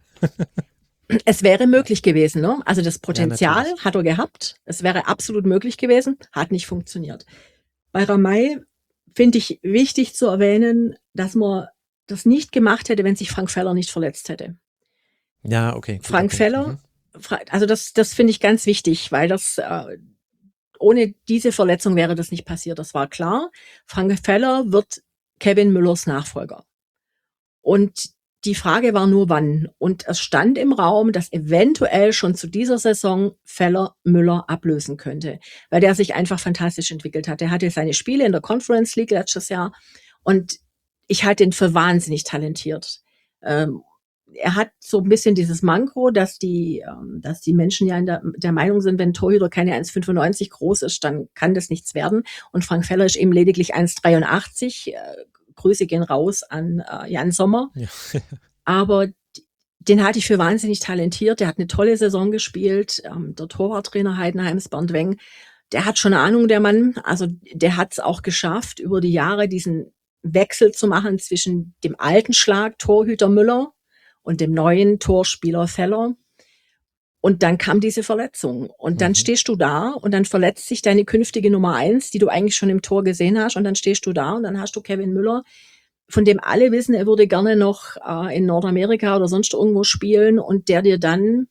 Es wäre möglich gewesen, ne? Also das Potenzial natürlich. hat er gehabt. Es wäre absolut möglich gewesen, hat nicht funktioniert. Bei Ramay finde ich wichtig zu erwähnen, dass man das nicht gemacht hätte, wenn sich Frank Feller nicht verletzt hätte. Ja, okay. Frank guter Feller, Punkt. also das finde ich ganz wichtig, weil ohne diese Verletzung wäre das nicht passiert. Das war klar. Frank Feller wird Kevin Müllers Nachfolger. Und die Frage war nur, wann. Und es stand im Raum, dass eventuell schon zu dieser Saison Feller Müller ablösen könnte, weil der sich einfach fantastisch entwickelt hat. Er hatte seine Spiele in der Conference League letztes Jahr und ich halte ihn für wahnsinnig talentiert. Er hat so ein bisschen dieses Manko, dass die Menschen ja der Meinung sind, wenn ein Torhüter keine 1,95 groß ist, dann kann das nichts werden. Und Frank Feller ist eben lediglich 1,83. Grüße gehen raus an Jan Sommer. Ja. Aber den halte ich für wahnsinnig talentiert. Der hat eine tolle Saison gespielt. Der Torwarttrainer Heidenheims, Bernd Weng, der hat schon Ahnung, der Mann. Also der hat es auch geschafft, über die Jahre diesen Wechsel zu machen zwischen dem alten Schlag Torhüter Müller und dem neuen Torspieler Feller. Und dann kam diese Verletzung. Und dann stehst du da und dann verletzt sich deine künftige Nummer 1, die du eigentlich schon im Tor gesehen hast. Und dann stehst du da und dann hast du Kevin Müller, von dem alle wissen, er würde gerne noch in Nordamerika oder sonst irgendwo spielen und der dir dann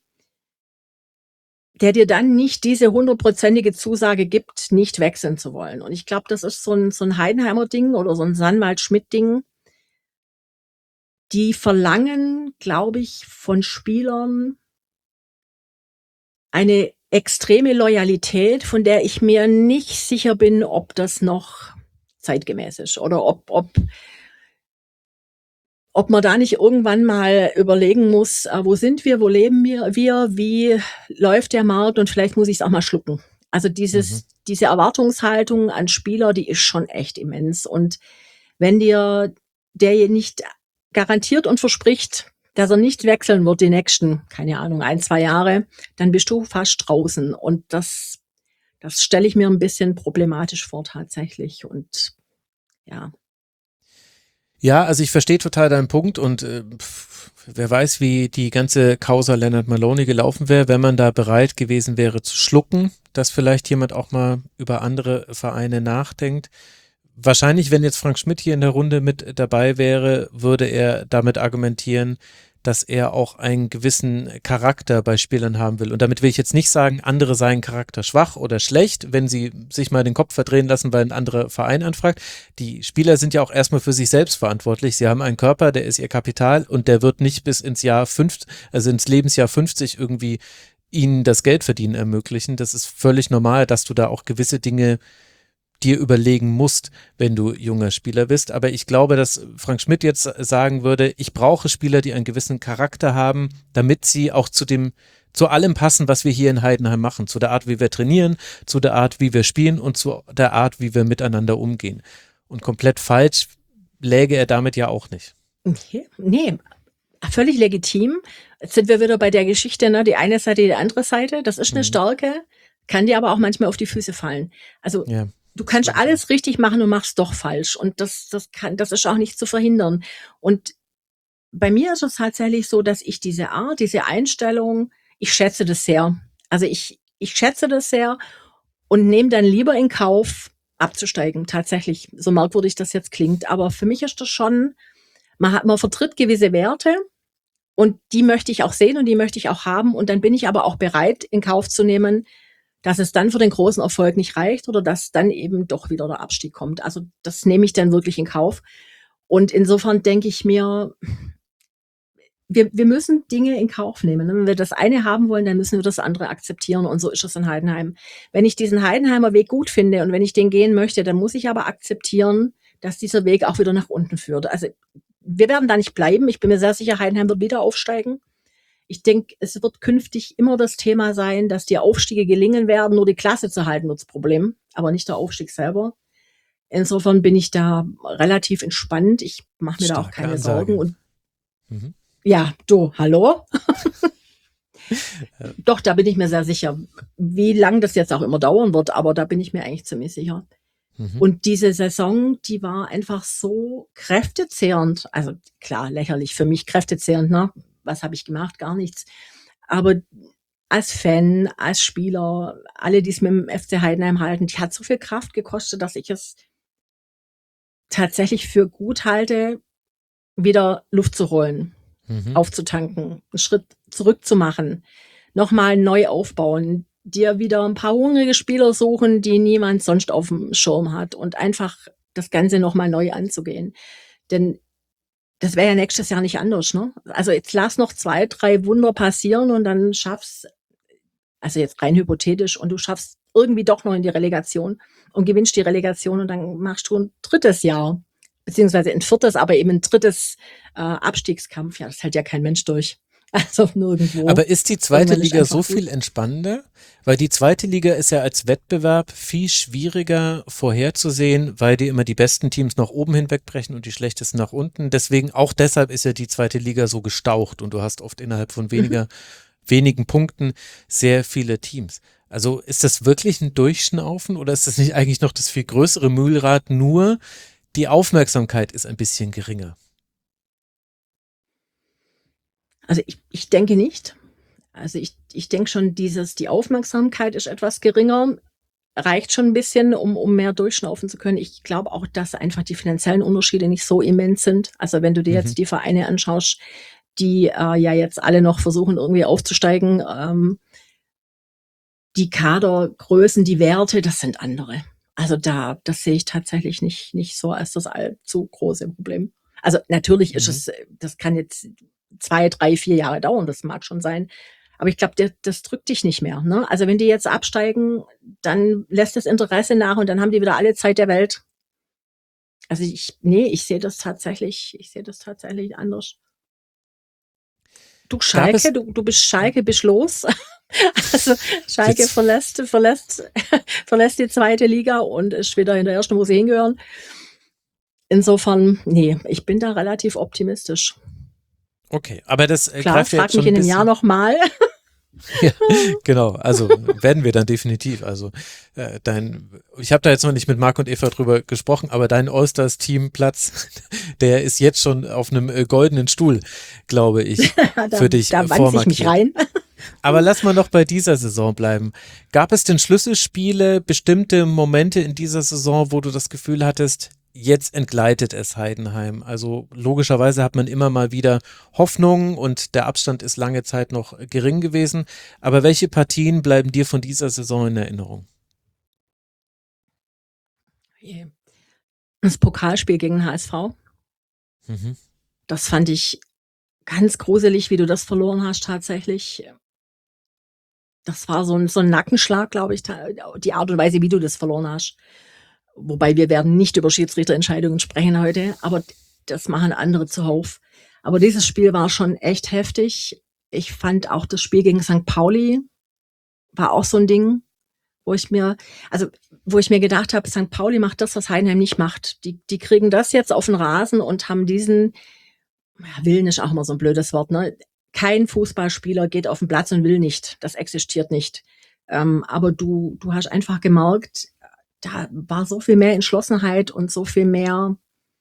nicht diese 100%ige Zusage gibt, nicht wechseln zu wollen. Und ich glaube, das ist so ein Heidenheimer Ding oder so ein Sanwald-Schmidt-Ding. Die verlangen, glaube ich, von Spielern eine extreme Loyalität, von der ich mir nicht sicher bin, ob das noch zeitgemäß ist oder ob man da nicht irgendwann mal überlegen muss, wo sind wir, wo leben wir, wie läuft der Markt und vielleicht muss ich es auch mal schlucken. Also diese Erwartungshaltung an Spieler, die ist schon echt immens. Und wenn dir der nicht garantiert und verspricht, dass er nicht wechseln wird die nächsten, keine Ahnung, 1-2 Jahre, dann bist du fast draußen. Und das stelle ich mir ein bisschen problematisch vor tatsächlich. Und ja. Ja, also ich verstehe total deinen Punkt und wer weiß, wie die ganze Causa Leonard Maloney gelaufen wäre, wenn man da bereit gewesen wäre zu schlucken, dass vielleicht jemand auch mal über andere Vereine nachdenkt. Wahrscheinlich, wenn jetzt Frank Schmidt hier in der Runde mit dabei wäre, würde er damit argumentieren, dass er auch einen gewissen Charakter bei Spielern haben will. Und damit will ich jetzt nicht sagen, andere seien Charakter schwach oder schlecht, wenn sie sich mal den Kopf verdrehen lassen, weil ein anderer Verein anfragt. Die Spieler sind ja auch erstmal für sich selbst verantwortlich. Sie haben einen Körper, der ist ihr Kapital und der wird nicht bis ins Lebensjahr 50 irgendwie ihnen das Geldverdienen ermöglichen. Das ist völlig normal, dass du da auch gewisse Dinge dir überlegen musst, wenn du junger Spieler bist. Aber ich glaube, dass Frank Schmidt jetzt sagen würde, ich brauche Spieler, die einen gewissen Charakter haben, damit sie auch zu allem passen, was wir hier in Heidenheim machen. Zu der Art, wie wir trainieren, zu der Art, wie wir spielen und zu der Art, wie wir miteinander umgehen. Und komplett falsch läge er damit ja auch nicht. Okay. Nee, völlig legitim. Jetzt sind wir wieder bei der Geschichte, ne? Die eine Seite, die andere Seite. Das ist eine Stärke, kann dir aber auch manchmal auf die Füße fallen. Also ja. Du kannst alles richtig machen und machst doch falsch. Und das ist auch nicht zu verhindern. Und bei mir ist es tatsächlich so, dass ich diese Art, diese Einstellung, ich schätze das sehr. Also ich schätze das sehr und nehme dann lieber in Kauf, abzusteigen. Tatsächlich, so merkwürdig das jetzt klingt. Aber für mich ist das schon, man vertritt gewisse Werte und die möchte ich auch sehen und die möchte ich auch haben. Und dann bin ich aber auch bereit, in Kauf zu nehmen, dass es dann für den großen Erfolg nicht reicht oder dass dann eben doch wieder der Abstieg kommt. Also das nehme ich dann wirklich in Kauf. Und insofern denke ich mir, wir müssen Dinge in Kauf nehmen. Wenn wir das eine haben wollen, dann müssen wir das andere akzeptieren. Und so ist es in Heidenheim. Wenn ich diesen Heidenheimer Weg gut finde und wenn ich den gehen möchte, dann muss ich aber akzeptieren, dass dieser Weg auch wieder nach unten führt. Also wir werden da nicht bleiben. Ich bin mir sehr sicher, Heidenheim wird wieder aufsteigen. Ich denke, es wird künftig immer das Thema sein, dass die Aufstiege gelingen werden. Nur die Klasse zu halten wird das Problem, aber nicht der Aufstieg selber. Insofern bin ich da relativ entspannt. Ich mache mir da auch keine Sorgen. Und ja, du, hallo? Doch, da bin ich mir sehr sicher. Wie lang das jetzt auch immer dauern wird, aber da bin ich mir eigentlich ziemlich sicher. Und diese Saison, die war einfach so kräftezehrend. Also klar, lächerlich für mich kräftezehrend, ne? Was habe ich gemacht? Gar nichts. Aber als Fan, als Spieler, alle, die es mit dem FC Heidenheim halten, die hat so viel Kraft gekostet, dass ich es tatsächlich für gut halte, wieder Luft zu holen, aufzutanken, einen Schritt zurück zu machen, nochmal neu aufbauen, dir wieder ein paar hungrige Spieler suchen, die niemand sonst auf dem Schirm hat und einfach das Ganze nochmal neu anzugehen. Denn das wäre ja nächstes Jahr nicht anders, ne? Also jetzt lass noch 2, 3 Wunder passieren und dann schaffst, also jetzt rein hypothetisch, und du schaffst irgendwie doch noch in die Relegation und gewinnst die Relegation und dann machst du ein drittes Jahr, beziehungsweise ein viertes, aber eben ein drittes Abstiegskampf. Ja, das hält ja kein Mensch durch. Also nirgendwo. Aber ist die zweite Irgendwann ist Liga einfach so gut. viel entspannender? Weil die zweite Liga ist ja als Wettbewerb viel schwieriger vorherzusehen, weil die immer die besten Teams nach oben hinwegbrechen und die schlechtesten nach unten. Deswegen, auch deshalb ist ja die zweite Liga so gestaucht und du hast oft innerhalb von wenigen Punkten sehr viele Teams. Also ist das wirklich ein Durchschnaufen oder ist das nicht eigentlich noch das viel größere Mühlrad, nur die Aufmerksamkeit ist ein bisschen geringer? Also ich denke nicht. Also ich denke schon, die Aufmerksamkeit ist etwas geringer, reicht schon ein bisschen, um mehr durchschnaufen zu können. Ich glaube auch, dass einfach die finanziellen Unterschiede nicht so immens sind. Also wenn du dir jetzt die Vereine anschaust, die ja jetzt alle noch versuchen, irgendwie aufzusteigen, die Kadergrößen, die Werte, das sind andere. Also das sehe ich tatsächlich nicht so als das allzu große Problem. Also natürlich ist es, das kann jetzt 2, 3, 4 Jahre dauern, das mag schon sein. Aber ich glaube, das drückt dich nicht mehr. Ne? Also wenn die jetzt absteigen, dann lässt das Interesse nach und dann haben die wieder alle Zeit der Welt. Also ich sehe das tatsächlich anders. Du Gab es, Schalke, du bist Schalke, bist los. Also Schalke Jetzt- verlässt die zweite Liga und ist wieder in der ersten, wo sie hingehören. Insofern, nee, ich bin da relativ optimistisch. okay, aber das Klar, greift ja frag jetzt schon mich ein in einem Jahr bisschen. nochmal. Ja, genau, also werden wir dann definitiv. Also ich habe da jetzt noch nicht mit Marc und Eva drüber gesprochen, aber dein Allstars-Teamplatz, der ist jetzt schon auf einem goldenen Stuhl, glaube ich, für dich Da wanze ich mich vormarkiert. rein. Aber lass mal noch bei dieser Saison bleiben. Gab es denn Schlüsselspiele, bestimmte Momente in dieser Saison, wo du das Gefühl hattest, jetzt entgleitet es Heidenheim? Also logischerweise hat man immer mal wieder Hoffnung und der Abstand ist lange Zeit noch gering gewesen. Aber welche Partien bleiben dir von dieser Saison in Erinnerung? Das Pokalspiel gegen den HSV, Mhm. das fand ich ganz gruselig, wie du das verloren hast tatsächlich. Das war so ein Nackenschlag, glaube ich, die Art und Weise, wie du das verloren hast. Wobei wir werden nicht über Schiedsrichterentscheidungen sprechen heute, aber das machen andere zuhauf. Aber dieses Spiel war schon echt heftig. Ich fand auch das Spiel gegen St. Pauli war auch so ein Ding, wo ich mir gedacht habe, St. Pauli macht das, was Heidenheim nicht macht. Die kriegen das jetzt auf den Rasen und haben diesen, Willen ist auch immer so ein blödes Wort, ne? Kein Fußballspieler geht auf den Platz und will nicht. Das existiert nicht. Aber du hast einfach gemerkt, da war so viel mehr Entschlossenheit und so viel mehr,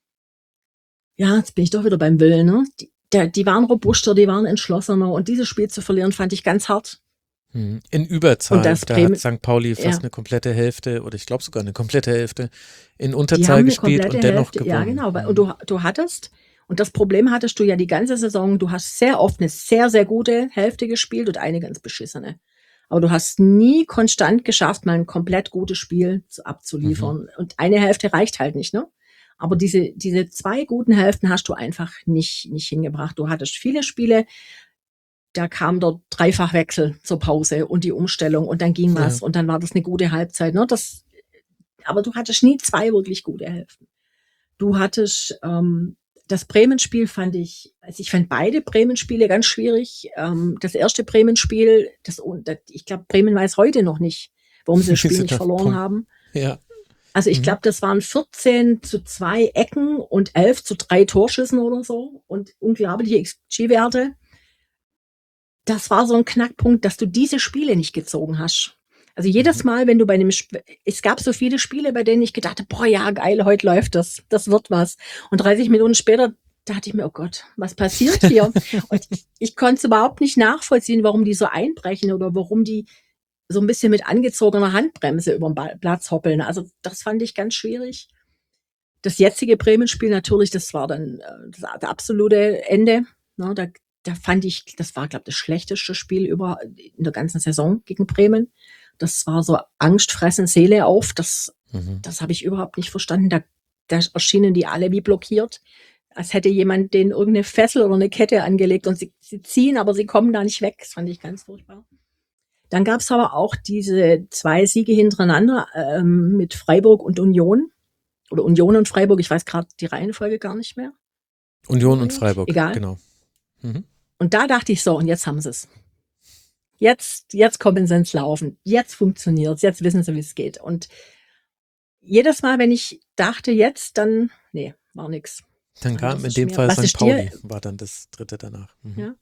ja, jetzt bin ich doch wieder beim Willen, ne? Die waren robuster, die waren entschlossener und dieses Spiel zu verlieren, fand ich ganz hart. In Und Überzahl, das da Bremen, hat St. Pauli ja, fast eine komplette Hälfte oder ich glaube sogar eine komplette Hälfte in die Unterzahl haben eine gespielt komplette und dennoch Hälfte, ja, gewonnen. genau. Und du hattest, und das Problem hattest du ja die ganze Saison, du hast sehr oft eine sehr, sehr gute Hälfte gespielt und eine ganz beschissene. Aber du hast nie konstant geschafft, mal ein komplett gutes Spiel abzuliefern. Und eine Hälfte reicht halt nicht, ne? Aber diese 2 guten Hälften hast du einfach nicht hingebracht. Du hattest viele Spiele, da kam der Dreifachwechsel zur Pause und die Umstellung und dann ging Ja. was und dann war das eine gute Halbzeit, ne? Aber du hattest nie 2 wirklich gute Hälften. Du hattest das Bremen-Spiel fand ich fand beide Bremen-Spiele ganz schwierig. Das erste Bremen-Spiel, ich glaube, Bremen weiß heute noch nicht, warum sie das Spiel nicht verloren haben. Ja. Also ich glaube, das waren 14:2 Ecken und 11:3 Torschüssen oder so und unglaubliche XG-Werte. Das war so ein Knackpunkt, dass du diese Spiele nicht gezogen hast. Also jedes Mal, wenn du es gab so viele Spiele, bei denen ich gedacht habe, boah, ja, geil, heute läuft das wird was. Und 30 Minuten später dachte ich mir, oh Gott, was passiert hier? Und ich konnte es überhaupt nicht nachvollziehen, warum die so einbrechen oder warum die so ein bisschen mit angezogener Handbremse über den Platz hoppeln. Also das fand ich ganz schwierig. Das jetzige Bremen-Spiel natürlich, das war dann das absolute Ende. Ne, da fand ich, das war, glaube ich, das schlechteste Spiel in der ganzen Saison gegen Bremen. Das war so Angst fressen, Seele auf. Das habe ich überhaupt nicht verstanden. Da erschienen die alle wie blockiert, als hätte jemand denen irgendeine Fessel oder eine Kette angelegt und sie ziehen, aber sie kommen da nicht weg. Das fand ich ganz furchtbar. Dann gab es aber auch diese 2 Siege hintereinander mit Freiburg und Union. Oder Union und Freiburg, ich weiß gerade die Reihenfolge gar nicht mehr. Union und Freiburg, egal. Genau. Mhm. Und da dachte ich so, und jetzt haben sie es. Jetzt kommen sie ins Laufen. Jetzt funktioniert es. Jetzt wissen sie, wie es geht. Und jedes Mal, wenn ich dachte, jetzt, dann, nee, war nix. Dann kam in dem Fall St. Pauli, war dann das dritte danach. Ja.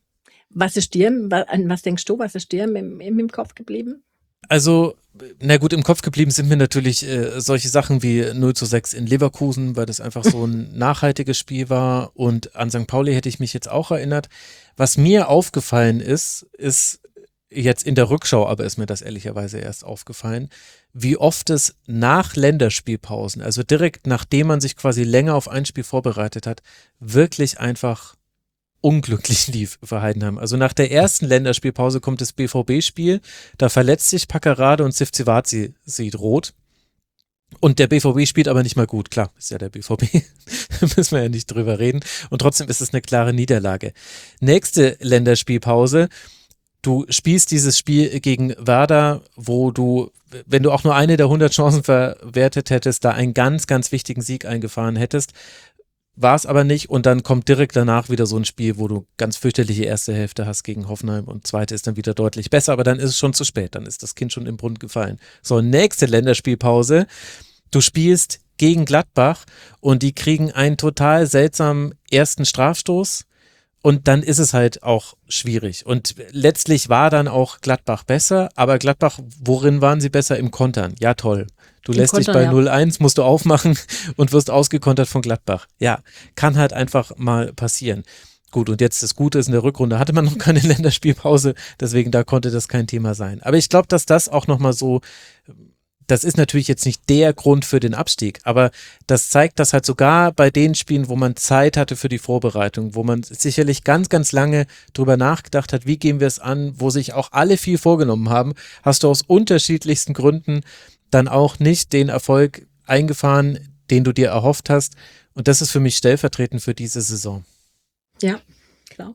An was denkst du, was ist dir im Kopf geblieben? Also, na gut, im Kopf geblieben sind mir natürlich solche Sachen wie 0:6 in Leverkusen, weil das einfach so ein nachhaltiges Spiel war, und an St. Pauli hätte ich mich jetzt auch erinnert. Was mir aufgefallen ist jetzt in der Rückschau, aber ist mir das ehrlicherweise erst aufgefallen, wie oft es nach Länderspielpausen, also direkt nachdem man sich quasi länger auf ein Spiel vorbereitet hat, wirklich einfach unglücklich lief für Heidenheim. Also nach der ersten Länderspielpause kommt das BVB-Spiel, da verletzt sich Packerade und Sivcivaci sieht rot. Und der BVB spielt aber nicht mal gut. Klar, ist ja der BVB. Da müssen wir ja nicht drüber reden. Und trotzdem ist es eine klare Niederlage. Nächste Länderspielpause. Du spielst dieses Spiel gegen Werder, wo du, wenn du auch nur eine der 100 Chancen verwertet hättest, da einen ganz, ganz wichtigen Sieg eingefahren hättest. War es aber nicht, und dann kommt direkt danach wieder so ein Spiel, wo du ganz fürchterliche erste Hälfte hast gegen Hoffenheim und zweite ist dann wieder deutlich besser, aber dann ist es schon zu spät, dann ist das Kind schon im Brunnen gefallen. So, nächste Länderspielpause, du spielst gegen Gladbach und die kriegen einen total seltsamen ersten Strafstoß und dann ist es halt auch schwierig, und letztlich war dann auch Gladbach besser, aber Gladbach, worin waren sie besser? Im Kontern. Ja, toll. Du lässt dich bei 0-1, musst du aufmachen und wirst ausgekontert von Gladbach. Ja, kann halt einfach mal passieren. Gut, und jetzt das Gute ist, in der Rückrunde hatte man noch keine Länderspielpause, deswegen da konnte das kein Thema sein. Aber ich glaube, dass das auch nochmal so, das ist natürlich jetzt nicht der Grund für den Abstieg, aber das zeigt, dass halt sogar bei den Spielen, wo man Zeit hatte für die Vorbereitung, wo man sicherlich ganz, ganz lange drüber nachgedacht hat, wie gehen wir es an, wo sich auch alle viel vorgenommen haben, hast du aus unterschiedlichsten Gründen dann auch nicht den Erfolg eingefahren, den du dir erhofft hast. Und das ist für mich stellvertretend für diese Saison. Ja, klar.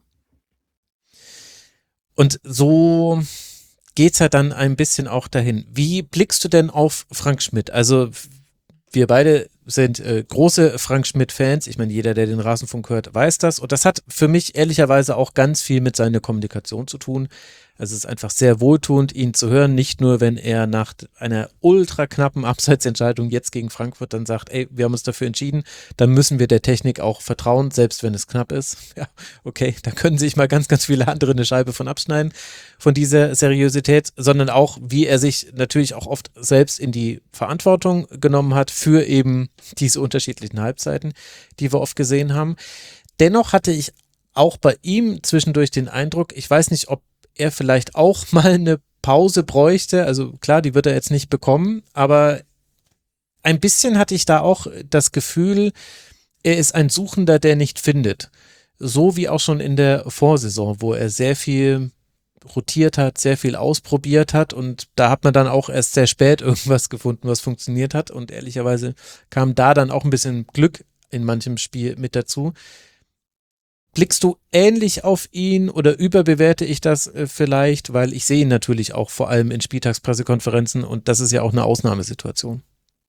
Und so geht's halt dann ein bisschen auch dahin. Wie blickst du denn auf Frank Schmidt? Also wir beide sind große Frank Schmidt-Fans. Ich meine, jeder, der den Rasenfunk hört, weiß das. Und das hat für mich ehrlicherweise auch ganz viel mit seiner Kommunikation zu tun. Also es ist einfach sehr wohltuend, ihn zu hören, nicht nur, wenn er nach einer ultra knappen Abseitsentscheidung jetzt gegen Frankfurt dann sagt, ey, wir haben uns dafür entschieden, dann müssen wir der Technik auch vertrauen, selbst wenn es knapp ist. Ja, okay, da können sich mal ganz, ganz viele andere eine Scheibe von abschneiden, von dieser Seriosität, sondern auch, wie er sich natürlich auch oft selbst in die Verantwortung genommen hat für eben diese unterschiedlichen Halbzeiten, die wir oft gesehen haben. Dennoch hatte ich auch bei ihm zwischendurch den Eindruck, ich weiß nicht, ob er vielleicht auch mal eine Pause bräuchte, also klar, die wird er jetzt nicht bekommen, aber ein bisschen hatte ich da auch das Gefühl, er ist ein Suchender, der nicht findet. So wie auch schon in der Vorsaison, wo er sehr viel rotiert hat, sehr viel ausprobiert hat, und da hat man dann auch erst sehr spät irgendwas gefunden, was funktioniert hat, und ehrlicherweise kam da dann auch ein bisschen Glück in manchem Spiel mit dazu. Blickst du ähnlich auf ihn oder überbewerte ich das vielleicht? Weil ich sehe ihn natürlich auch vor allem in Spieltagspressekonferenzen, und das ist ja auch eine Ausnahmesituation.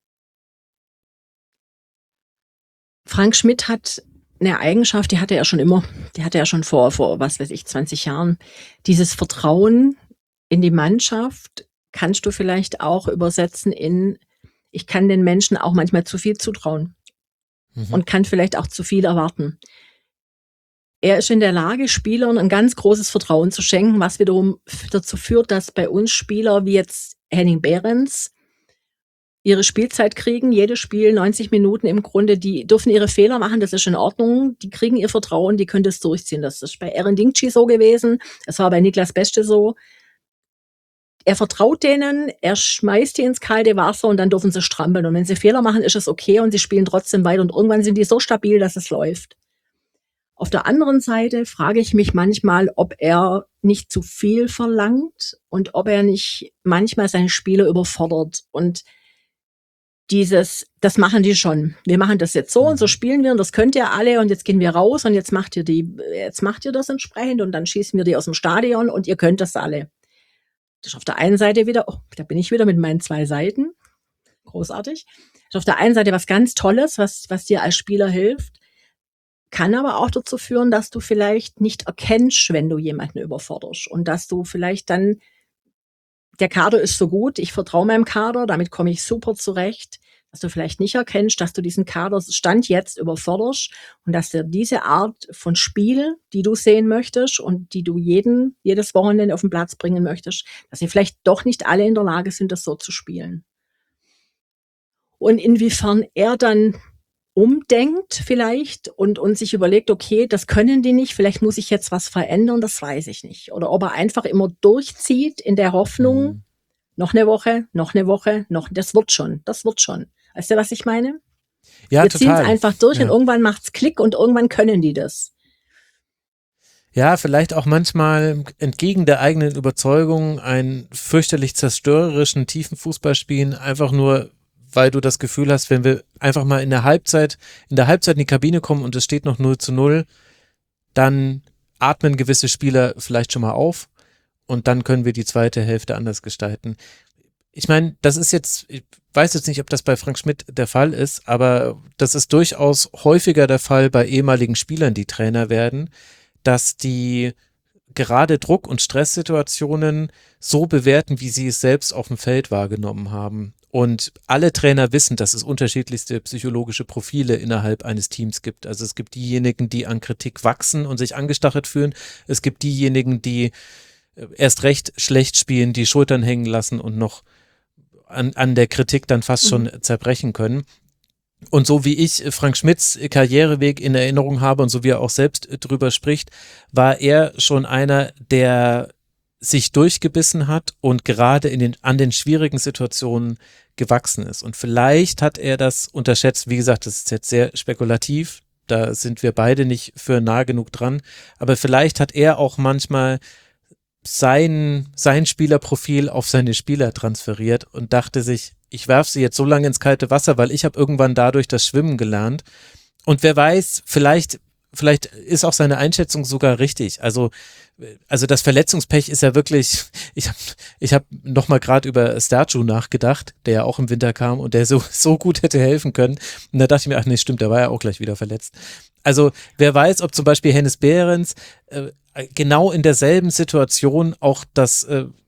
Frank Schmidt hat eine Eigenschaft, die hatte er schon immer. Die hatte er schon vor was weiß ich, 20 Jahren. Dieses Vertrauen in die Mannschaft kannst du vielleicht auch übersetzen in, ich kann den Menschen auch manchmal zu viel zutrauen und kann vielleicht auch zu viel erwarten. Er ist in der Lage, Spielern ein ganz großes Vertrauen zu schenken, was wiederum dazu führt, dass bei uns Spieler wie jetzt Henning Behrens ihre Spielzeit kriegen, jedes Spiel 90 Minuten im Grunde, die dürfen ihre Fehler machen, das ist in Ordnung, die kriegen ihr Vertrauen, die können das durchziehen. Das ist bei Eren Dingchi so gewesen, das war bei Niklas Beste so. Er vertraut denen, er schmeißt die ins kalte Wasser und dann dürfen sie strampeln. Und wenn sie Fehler machen, ist es okay und sie spielen trotzdem weiter und irgendwann sind die so stabil, dass es läuft. Auf der anderen Seite frage ich mich manchmal, ob er nicht zu viel verlangt und ob er nicht manchmal seine Spieler überfordert. Und das machen die schon. Wir machen das jetzt so und so spielen wir und das könnt ihr alle und jetzt gehen wir raus und jetzt macht ihr das entsprechend und dann schießen wir die aus dem Stadion und ihr könnt das alle. Das ist auf der einen Seite wieder, da bin ich wieder mit meinen 2 Seiten. Großartig. Das ist auf der einen Seite was ganz Tolles, was dir als Spieler hilft, kann aber auch dazu führen, dass du vielleicht nicht erkennst, wenn du jemanden überforderst und dass du vielleicht dann der Kader ist so gut, ich vertraue meinem Kader, damit komme ich super zurecht, dass du vielleicht nicht erkennst, dass du diesen Kader Stand jetzt überforderst und dass dir diese Art von Spiel, die du sehen möchtest und die du jedes Wochenende auf den Platz bringen möchtest, dass sie vielleicht doch nicht alle in der Lage sind, das so zu spielen. Und inwiefern er dann umdenkt vielleicht und sich überlegt, okay, das können die nicht, vielleicht muss ich jetzt was verändern, das weiß ich nicht. Oder ob er einfach immer durchzieht in der Hoffnung, noch eine Woche, das wird schon. Weißt du, was ich meine? Ja, wir ziehen es einfach durch und Ja. irgendwann macht's Klick und irgendwann können die das. Ja, vielleicht auch manchmal entgegen der eigenen Überzeugung einen fürchterlich zerstörerischen, tiefen Fußball spielen, einfach nur, weil du das Gefühl hast, wenn wir einfach mal in der Halbzeit in die Kabine kommen und es steht noch 0:0, dann atmen gewisse Spieler vielleicht schon mal auf und dann können wir die zweite Hälfte anders gestalten. Ich meine, das ist jetzt, ich weiß jetzt nicht, ob das bei Frank Schmidt der Fall ist, aber das ist durchaus häufiger der Fall bei ehemaligen Spielern, die Trainer werden, dass die gerade Druck- und Stresssituationen so bewerten, wie sie es selbst auf dem Feld wahrgenommen haben. Und alle Trainer wissen, dass es unterschiedlichste psychologische Profile innerhalb eines Teams gibt. Also es gibt diejenigen, die an Kritik wachsen und sich angestachelt fühlen. Es gibt diejenigen, die erst recht schlecht spielen, die Schultern hängen lassen und noch an der Kritik dann fast schon zerbrechen können. Und so wie ich Frank Schmidts Karriereweg in Erinnerung habe und so wie er auch selbst drüber spricht, war er schon einer, der sich durchgebissen hat und gerade an den schwierigen Situationen gewachsen ist. Und vielleicht hat er das unterschätzt. Wie gesagt, das ist jetzt sehr spekulativ. Da sind wir beide nicht für nah genug dran. Aber vielleicht hat er auch manchmal sein Spielerprofil auf seine Spieler transferiert und dachte sich, ich werfe sie jetzt so lange ins kalte Wasser, weil ich habe irgendwann dadurch das Schwimmen gelernt. Und wer weiß, vielleicht ist auch seine Einschätzung sogar richtig. Also das Verletzungspech ist ja wirklich, ich hab noch mal gerade über Stercu nachgedacht, der ja auch im Winter kam und der so gut hätte helfen können. Und da dachte ich mir, ach nee, stimmt, der war ja auch gleich wieder verletzt. Also wer weiß, ob zum Beispiel Hennes Behrens genau in derselben Situation auch das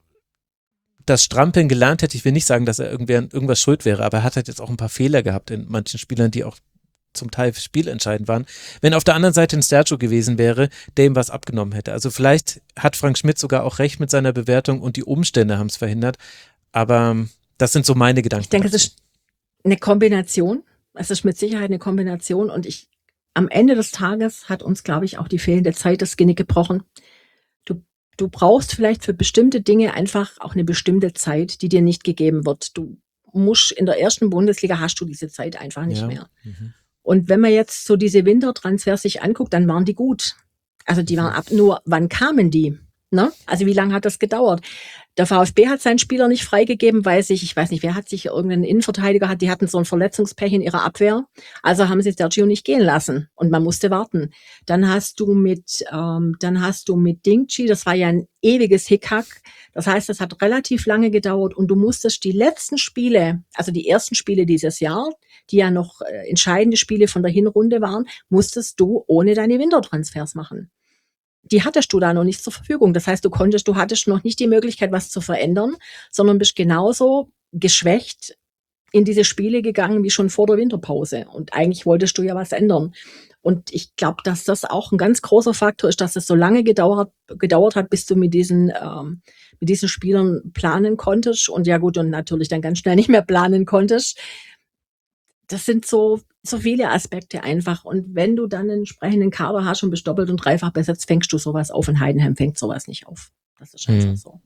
Strampeln gelernt hätte. Ich will nicht sagen, dass er irgendwas schuld wäre, aber er hat halt jetzt auch ein paar Fehler gehabt in manchen Spielern, die auch zum Teil spielentscheidend waren. Wenn auf der anderen Seite ein Stercu gewesen wäre, der ihm was abgenommen hätte. Also vielleicht hat Frank Schmidt sogar auch recht mit seiner Bewertung und die Umstände haben es verhindert. Aber das sind so meine Gedanken. Ich denke, es ist eine Kombination. Es ist mit Sicherheit eine Kombination und am Ende des Tages hat uns, glaube ich, auch die fehlende Zeit das Genick gebrochen. Du brauchst vielleicht für bestimmte Dinge einfach auch eine bestimmte Zeit, die dir nicht gegeben wird. Du musst in der ersten Bundesliga hast du diese Zeit einfach nicht mehr. Und wenn man jetzt so diese Wintertransfers sich anguckt, dann waren die gut. Also die waren nur wann kamen die? Ne? Also wie lange hat das gedauert? Der VfB hat seinen Spieler nicht freigegeben, weil ich weiß nicht, wer hat sich irgendeinen Innenverteidiger die hatten so ein Verletzungspech in ihrer Abwehr. Also haben sie Sergio nicht gehen lassen und man musste warten. Dann hast du mit Dingchi, das war ja ein ewiges Hickhack. Das heißt, das hat relativ lange gedauert und du musstest die letzten Spiele, also die ersten Spiele dieses Jahr, die ja noch entscheidende Spiele von der Hinrunde waren, musstest du ohne deine Wintertransfers machen. Die hattest du da noch nicht zur Verfügung. Das heißt, du hattest noch nicht die Möglichkeit, was zu verändern, sondern bist genauso geschwächt in diese Spiele gegangen wie schon vor der Winterpause. Und eigentlich wolltest du ja was ändern. Und ich glaube, dass das auch ein ganz großer Faktor ist, dass es so lange gedauert hat, bis du mit diesen Spielern planen konntest. Und ja gut, und natürlich dann ganz schnell nicht mehr planen konntest. Das sind so viele Aspekte einfach. Und wenn du dann einen entsprechenden Kader hast und bist doppelt und dreifach besetzt, fängst du sowas auf. Und Heidenheim fängt sowas nicht auf. Das ist einfach so.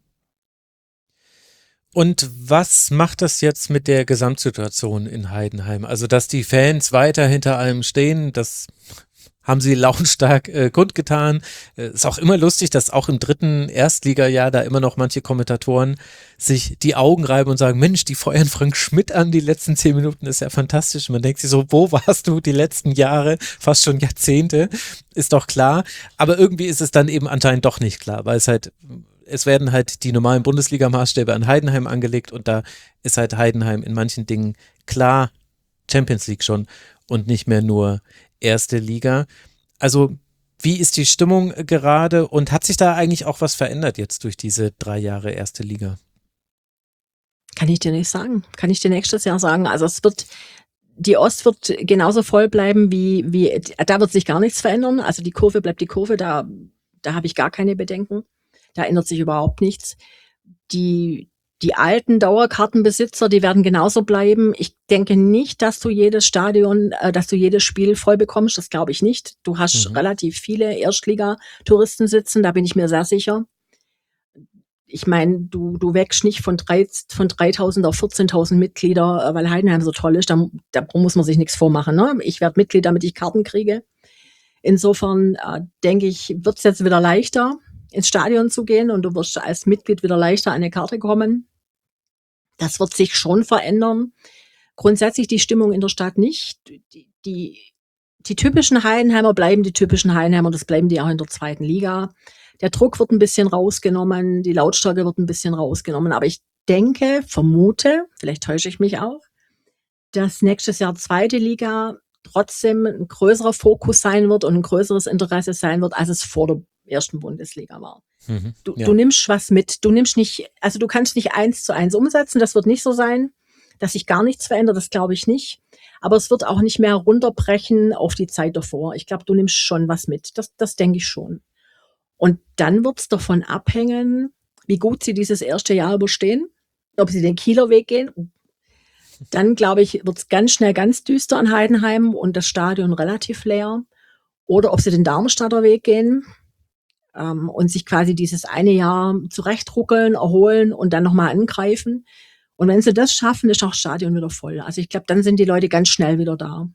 Und was macht das jetzt mit der Gesamtsituation in Heidenheim? Also, dass die Fans weiter hinter allem stehen, das haben sie lautstark kundgetan. Ist auch immer lustig, dass auch im dritten Erstligajahr da immer noch manche Kommentatoren sich die Augen reiben und sagen, Mensch, die feuern Frank Schmidt an, die letzten 10 Minuten ist ja fantastisch. Man denkt sich so, wo warst du die letzten Jahre, fast schon Jahrzehnte, ist doch klar. Aber irgendwie ist es dann eben anscheinend doch nicht klar, weil es werden halt die normalen Bundesliga-Maßstäbe an Heidenheim angelegt und da ist halt Heidenheim in manchen Dingen klar Champions League schon und nicht mehr nur erste Liga. Also wie ist die Stimmung gerade und hat sich da eigentlich auch was verändert jetzt durch diese 3 Jahre erste Liga? Kann ich dir nicht sagen. Kann ich dir nächstes Jahr sagen. Also die Ost wird genauso voll bleiben wie da wird sich gar nichts verändern. Also die Kurve bleibt die Kurve, da habe ich gar keine Bedenken. Da ändert sich überhaupt nichts. Die alten Dauerkartenbesitzer, die werden genauso bleiben. Ich denke nicht, dass du jedes Spiel voll bekommst. Das glaube ich nicht. Du hast relativ viele Erstliga-Touristen sitzen, da bin ich mir sehr sicher. Ich meine, du wächst nicht von 3.000 auf 14.000 Mitglieder, weil Heidenheim so toll ist. Da muss man sich nichts vormachen. Ne? Ich werde Mitglied, damit ich Karten kriege. Insofern denke ich, wird es jetzt wieder leichter, ins Stadion zu gehen und du wirst als Mitglied wieder leichter an eine Karte kommen. Das wird sich schon verändern. Grundsätzlich die Stimmung in der Stadt nicht. Die typischen Heidenheimer bleiben die typischen Heidenheimer, das bleiben die auch in der zweiten Liga. Der Druck wird ein bisschen rausgenommen, die Lautstärke wird ein bisschen rausgenommen. Aber ich vermute, vielleicht täusche ich mich auch, dass nächstes Jahr zweite Liga trotzdem ein größerer Fokus sein wird und ein größeres Interesse sein wird, als es vor der ersten Bundesliga war. Du nimmst was mit. Du kannst nicht 1:1 umsetzen. Das wird nicht so sein, dass sich gar nichts verändert. Das glaube ich nicht. Aber es wird auch nicht mehr runterbrechen auf die Zeit davor. Ich glaube, du nimmst schon was mit. Das denke ich schon. Und dann wird es davon abhängen, wie gut sie dieses erste Jahr überstehen, ob sie den Kieler Weg gehen. Dann, glaube ich, wird es ganz schnell ganz düster an Heidenheim und das Stadion relativ leer. Oder ob sie den Darmstadter Weg gehen und sich quasi dieses eine Jahr zurechtruckeln, erholen und dann nochmal angreifen. Und wenn sie das schaffen, ist auch das Stadion wieder voll. Also ich glaube, dann sind die Leute ganz schnell wieder da.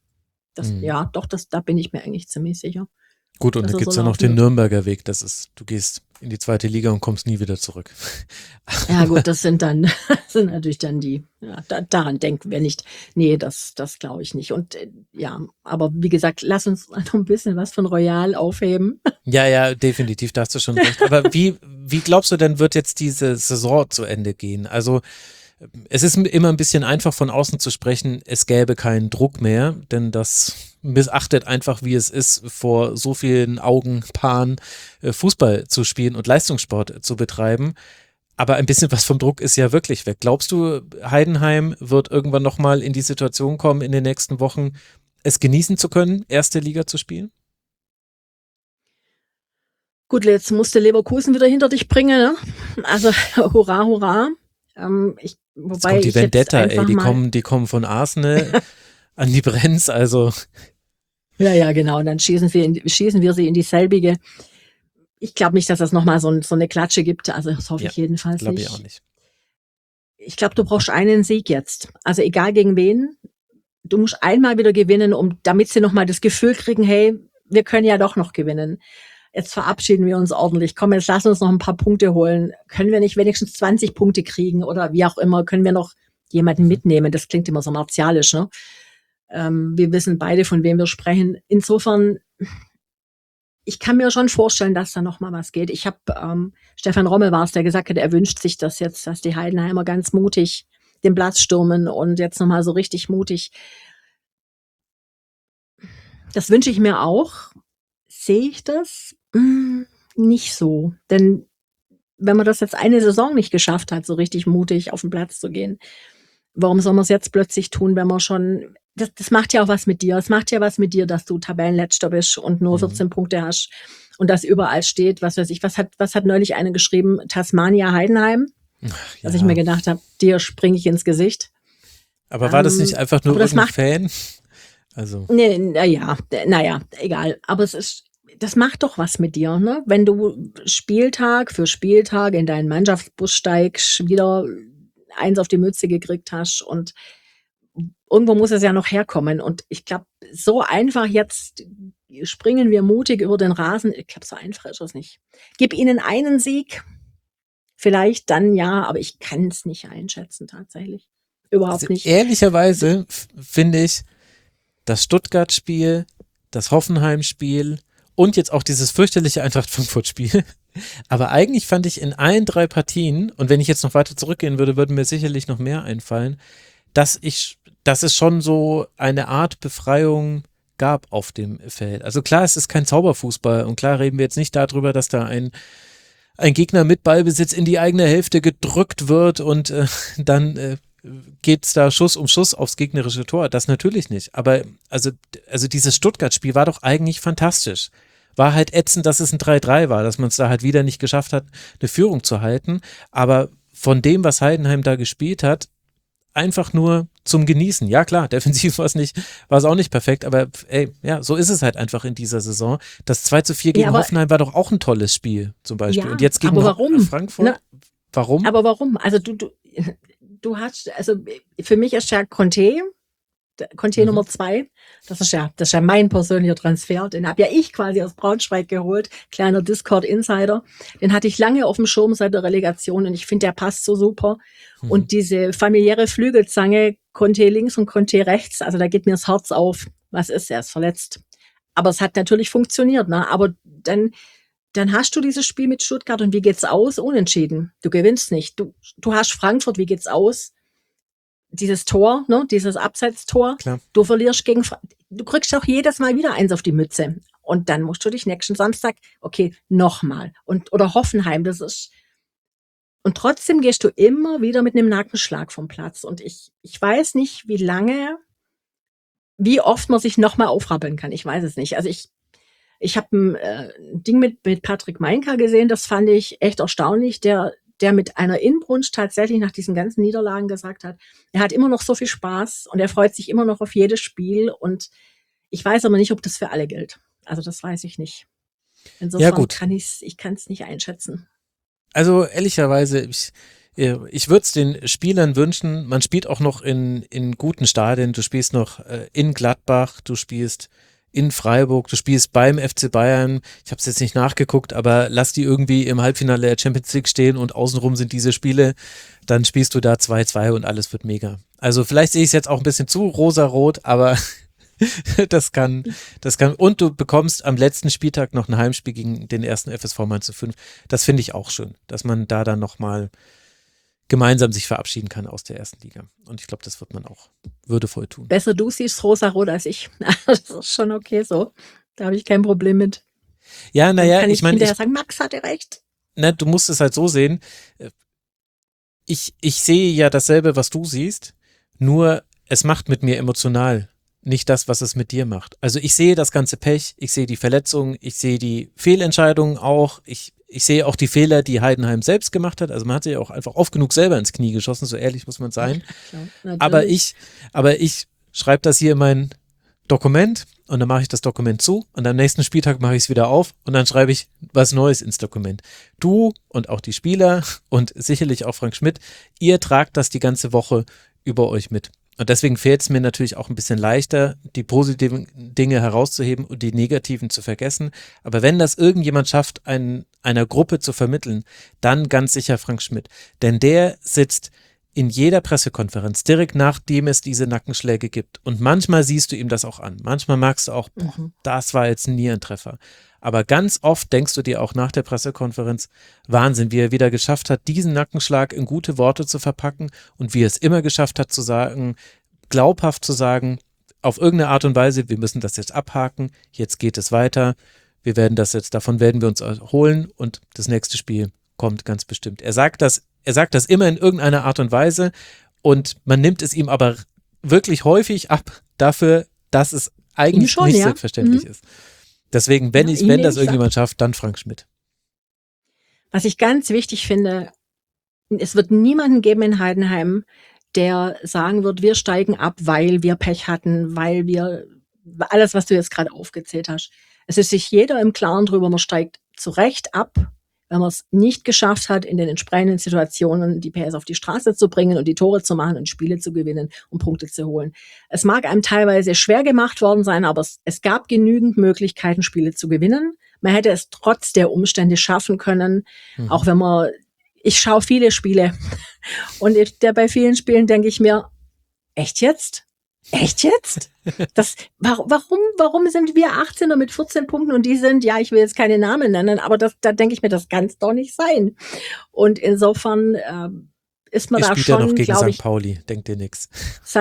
Da bin ich mir eigentlich ziemlich sicher. Gut, und dann gibt es ja noch den Nürnberger Weg. Du gehst in die zweite Liga und kommst nie wieder zurück. Ja gut, das sind natürlich dann die, daran denken wir nicht. Nee, das glaube ich nicht. Und aber wie gesagt, lass uns noch ein bisschen was von Royal aufheben. Ja, definitiv, da hast du schon recht. Aber wie glaubst du denn, wird jetzt diese Saison zu Ende gehen? Also es ist immer ein bisschen einfach von außen zu sprechen, es gäbe keinen Druck mehr, denn das missachtet einfach, wie es ist, vor so vielen Augenpaaren Fußball zu spielen und Leistungssport zu betreiben. Aber ein bisschen was vom Druck ist ja wirklich weg. Glaubst du, Heidenheim wird irgendwann nochmal in die Situation kommen, in den nächsten Wochen es genießen zu können, erste Liga zu spielen? Gut, jetzt musste Leverkusen wieder hinter dich bringen, ne? Also hurra, hurra. Jetzt kommt die Vendetta, die kommen von Arsenal an die Brenz, also. Ja, genau. Und dann schießen wir sie in dieselbige. Ich glaube nicht, dass das nochmal so eine Klatsche gibt. Also das hoffe ich jedenfalls nicht. Glaube ich auch nicht. Ich glaube, du brauchst einen Sieg jetzt. Also egal gegen wen. Du musst einmal wieder gewinnen, damit sie nochmal das Gefühl kriegen, hey, wir können ja doch noch gewinnen. Jetzt verabschieden wir uns ordentlich. Komm, jetzt lass uns noch ein paar Punkte holen. Können wir nicht wenigstens 20 Punkte kriegen oder wie auch immer? Können wir noch jemanden mitnehmen? Das klingt immer so martialisch, ne? Wir wissen beide, von wem wir sprechen. Insofern, ich kann mir schon vorstellen, dass da noch mal was geht. Ich habe Stefan Rommel war es, der gesagt hat, er wünscht sich das jetzt, dass die Heidenheimer ganz mutig den Platz stürmen und jetzt noch mal so richtig mutig. Das wünsche ich mir auch. Sehe ich das? Nicht so. Denn wenn man das jetzt eine Saison nicht geschafft hat, so richtig mutig auf den Platz zu gehen, warum soll man es jetzt plötzlich tun, wenn man schon, das macht ja auch was mit dir. Es macht ja was mit dir, dass du Tabellenletzter bist und nur 14 Punkte hast und das überall steht, was weiß ich, was hat neulich einer geschrieben, Tasmania Heidenheim, dass ich mir gedacht habe, dir springe ich ins Gesicht. Aber war das nicht einfach nur irgendein Fan? Also. Nee, naja, egal. Aber das macht doch was mit dir, ne? Wenn du Spieltag für Spieltag in deinen Mannschaftsbus steigst, wieder eins auf die Mütze gekriegt hast und irgendwo muss es ja noch herkommen. Und ich glaube, so einfach jetzt springen wir mutig über den Rasen. Ich glaube, so einfach ist es nicht. Gib ihnen einen Sieg, vielleicht dann ja, aber ich kann es nicht einschätzen tatsächlich. Überhaupt Also nicht. ehrlicherweise finde ich das Stuttgart-Spiel, das Hoffenheim-Spiel und jetzt auch dieses fürchterliche Eintracht-Frankfurt-Spiel. Aber eigentlich fand ich in allen 3 Partien, und wenn ich jetzt noch weiter zurückgehen würde, würden mir sicherlich noch mehr einfallen, dass es schon so eine Art Befreiung gab auf dem Feld. Also klar, es ist kein Zauberfußball und klar reden wir jetzt nicht darüber, dass da ein Gegner mit Ballbesitz in die eigene Hälfte gedrückt wird und dann geht's da Schuss um Schuss aufs gegnerische Tor. Das natürlich nicht. Aber also dieses Stuttgart-Spiel war doch eigentlich fantastisch. War halt ätzend, dass es ein 3-3 war, dass man es da halt wieder nicht geschafft hat, eine Führung zu halten. Aber von dem, was Heidenheim da gespielt hat, einfach nur zum Genießen. Ja klar, defensiv war es auch nicht perfekt, aber ey, ja, so ist es halt einfach in dieser Saison. Das 2-4 gegen Hoffenheim war doch auch ein tolles Spiel, zum Beispiel. Ja, Und jetzt gegen aber warum? Frankfurt. Warum? Aber warum? Also du hast, also für mich ist ja Conte Nummer 2. Das ist ja mein persönlicher Transfer. Den habe ja ich quasi aus Braunschweig geholt. Kleiner Discord-Insider. Den hatte ich lange auf dem Schirm seit der Relegation und ich finde, der passt so super. Und diese familiäre Flügelzange, Conte links und Conte rechts, also da geht mir das Herz auf. Was ist, er ist verletzt. Aber es hat natürlich funktioniert, ne? Aber dann hast du dieses Spiel mit Stuttgart und wie geht's aus? Unentschieden. Du gewinnst nicht. Du hast Frankfurt, wie geht's aus? Dieses Tor, ne, dieses Abseitstor, Klar. du verlierst du kriegst auch jedes Mal wieder eins auf die Mütze. Und dann musst du dich nächsten Samstag, okay, nochmal. Oder Hoffenheim, und trotzdem gehst du immer wieder mit einem Nackenschlag vom Platz. Und ich weiß nicht, wie oft man sich nochmal aufrappeln kann. Ich weiß es nicht. Also ich habe ein Ding mit Patrick Meinka gesehen, das fand ich echt erstaunlich, der mit einer Inbrunst tatsächlich nach diesen ganzen Niederlagen gesagt hat, er hat immer noch so viel Spaß und er freut sich immer noch auf jedes Spiel und ich weiß aber nicht, ob das für alle gilt. Also das weiß ich nicht. Insofern Ja, gut. ich kann es nicht einschätzen. Also ehrlicherweise, ich würde es den Spielern wünschen, man spielt auch noch in guten Stadien, du spielst noch in Gladbach, du spielst in Freiburg, du spielst beim FC Bayern, ich habe es jetzt nicht nachgeguckt, aber lass die irgendwie im Halbfinale der Champions League stehen und außenrum sind diese Spiele, dann spielst du da 2-2 und alles wird mega. Also vielleicht sehe ich es jetzt auch ein bisschen zu rosarot, aber das kann, und du bekommst am letzten Spieltag noch ein Heimspiel gegen den ersten FSV Mainz 05. Das finde ich auch schön, dass man da dann nochmal gemeinsam sich verabschieden kann aus der ersten Liga. Und ich glaube, das wird man auch würdevoll tun. Besser du siehst rosarot als ich. Das ist schon okay so. Da habe ich kein Problem mit. Ja, naja, ich meine, ich sagen, Max hatte recht. Na, du musst es halt so sehen. Ich sehe ja dasselbe, was du siehst, nur es macht mit mir emotional nicht das, was es mit dir macht. Also ich sehe das ganze Pech, ich sehe die Verletzungen, ich sehe die Fehlentscheidungen auch, ich sehe auch die Fehler, die Heidenheim selbst gemacht hat. Also man hat sich ja auch einfach oft genug selber ins Knie geschossen, so ehrlich muss man sein. Ja, aber ich schreibe das hier in mein Dokument und dann mache ich das Dokument zu und am nächsten Spieltag mache ich es wieder auf und dann schreibe ich was Neues ins Dokument. Du und auch die Spieler und sicherlich auch Frank Schmidt, ihr tragt das die ganze Woche über euch mit. Und deswegen fällt es mir natürlich auch ein bisschen leichter, die positiven Dinge herauszuheben und die negativen zu vergessen. Aber wenn das irgendjemand schafft, einer Gruppe zu vermitteln, dann ganz sicher Frank Schmidt. Denn der sitzt in jeder Pressekonferenz, direkt nachdem es diese Nackenschläge gibt. Und manchmal siehst du ihm das auch an. Manchmal merkst du auch, boah, das war jetzt ein Nierentreffer. Aber ganz oft denkst du dir auch nach der Pressekonferenz, Wahnsinn, wie er wieder geschafft hat, diesen Nackenschlag in gute Worte zu verpacken und wie er es immer geschafft hat zu sagen, glaubhaft zu sagen, auf irgendeine Art und Weise, wir müssen das jetzt abhaken, jetzt geht es weiter, davon werden wir uns erholen und das nächste Spiel kommt ganz bestimmt. Er sagt das immer in irgendeiner Art und Weise und man nimmt es ihm aber wirklich häufig ab dafür, dass es eigentlich schon, nicht ja. selbstverständlich ist. Deswegen, wenn das irgendjemand schafft, dann Frank Schmidt. Was ich ganz wichtig finde, es wird niemanden geben in Heidenheim, der sagen wird, wir steigen ab, weil wir Pech hatten, weil wir alles, was du jetzt gerade aufgezählt hast. Es ist sich jeder im Klaren drüber, man steigt zu Recht ab, wenn man es nicht geschafft hat, in den entsprechenden Situationen die PS auf die Straße zu bringen und die Tore zu machen und Spiele zu gewinnen und Punkte zu holen. Es mag einem teilweise schwer gemacht worden sein, aber es gab genügend Möglichkeiten, Spiele zu gewinnen. Man hätte es trotz der Umstände schaffen können, auch wenn ich schaue viele Spiele und bei vielen Spielen denke ich mir, echt jetzt? Echt jetzt? Warum sind wir 18er mit 14 Punkten und die sind, ja, ich will jetzt keine Namen nennen, aber da denke ich mir, das kann es doch nicht sein. Und insofern ist man da schon, ja noch gegen glaube ich, St. Pauli, denkt dir nix.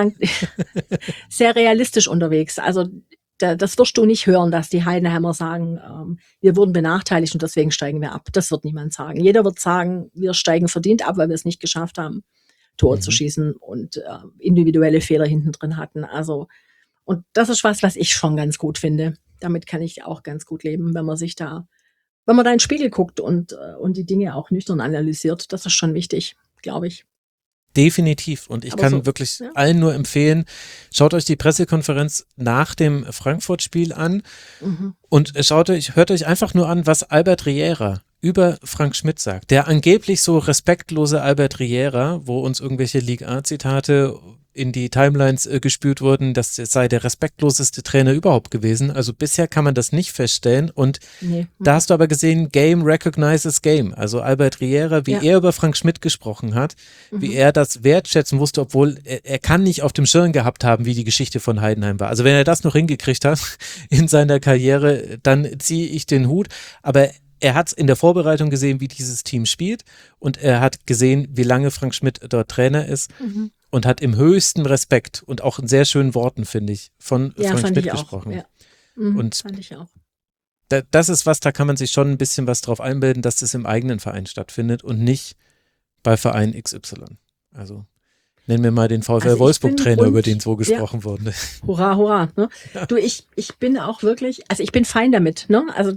Sehr realistisch unterwegs. Also das wirst du nicht hören, dass die Heidenheimer sagen, wir wurden benachteiligt und deswegen steigen wir ab. Das wird niemand sagen. Jeder wird sagen, wir steigen verdient ab, weil wir es nicht geschafft haben, Tore zu schießen und individuelle Fehler hinten drin hatten. Also, und das ist was ich schon ganz gut finde. Damit kann ich auch ganz gut leben, wenn man da in den Spiegel guckt und die Dinge auch nüchtern analysiert. Das ist schon wichtig, glaube ich. Definitiv. Und ich kann wirklich allen nur empfehlen, schaut euch die Pressekonferenz nach dem Frankfurt-Spiel an und hört euch einfach nur an, was Albert Riera über Frank Schmidt sagt. Der angeblich so respektlose Albert Riera, wo uns irgendwelche Ligue-A-Zitate in die Timelines gespült wurden, das sei der respektloseste Trainer überhaupt gewesen. Also bisher kann man das nicht feststellen. Und da hast du aber gesehen, Game recognizes Game. Also Albert Riera, wie er über Frank Schmidt gesprochen hat, wie er das wertschätzen wusste, obwohl er kann nicht auf dem Schirm gehabt haben, wie die Geschichte von Heidenheim war. Also wenn er das noch hingekriegt hat in seiner Karriere, dann ziehe ich den Hut. Aber er hat in der Vorbereitung gesehen, wie dieses Team spielt und er hat gesehen, wie lange Frank Schmidt dort Trainer ist und hat im höchsten Respekt und auch in sehr schönen Worten, finde ich, von Frank Schmidt gesprochen. Ja. Und fand ich auch. Das ist was, da kann man sich schon ein bisschen was drauf einbilden, dass das im eigenen Verein stattfindet und nicht bei Verein XY. Also nennen wir mal den VfL Wolfsburg-Trainer, über den so gesprochen wurde. Hurra, hurra. Ne? Du, ich bin auch wirklich, also ich bin fein damit. Ne? Also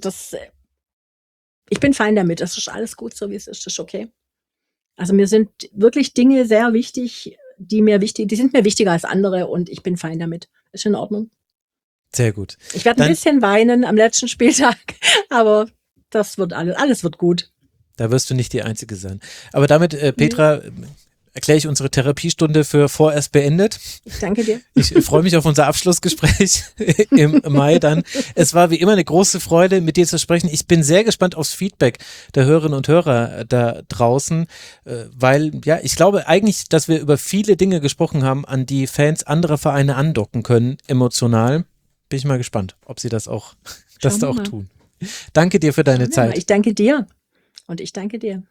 ich bin fein damit. Das ist alles gut, so wie es ist. Das ist okay. Also mir sind wirklich Dinge sehr wichtig, die sind mir wichtiger als andere und ich bin fein damit. Ist in Ordnung. Sehr gut. Ich werde ein bisschen weinen am letzten Spieltag, aber das wird alles wird gut. Da wirst du nicht die Einzige sein. Aber damit, Petra, erkläre ich unsere Therapiestunde für vorerst beendet. Ich danke dir. Ich freue mich auf unser Abschlussgespräch im Mai dann. Es war wie immer eine große Freude, mit dir zu sprechen. Ich bin sehr gespannt aufs Feedback der Hörerinnen und Hörer da draußen, weil ich glaube eigentlich, dass wir über viele Dinge gesprochen haben, an die Fans anderer Vereine andocken können, emotional. Bin ich mal gespannt, ob sie das auch tun. Danke dir für deine Zeit. Ich danke dir und ich danke dir.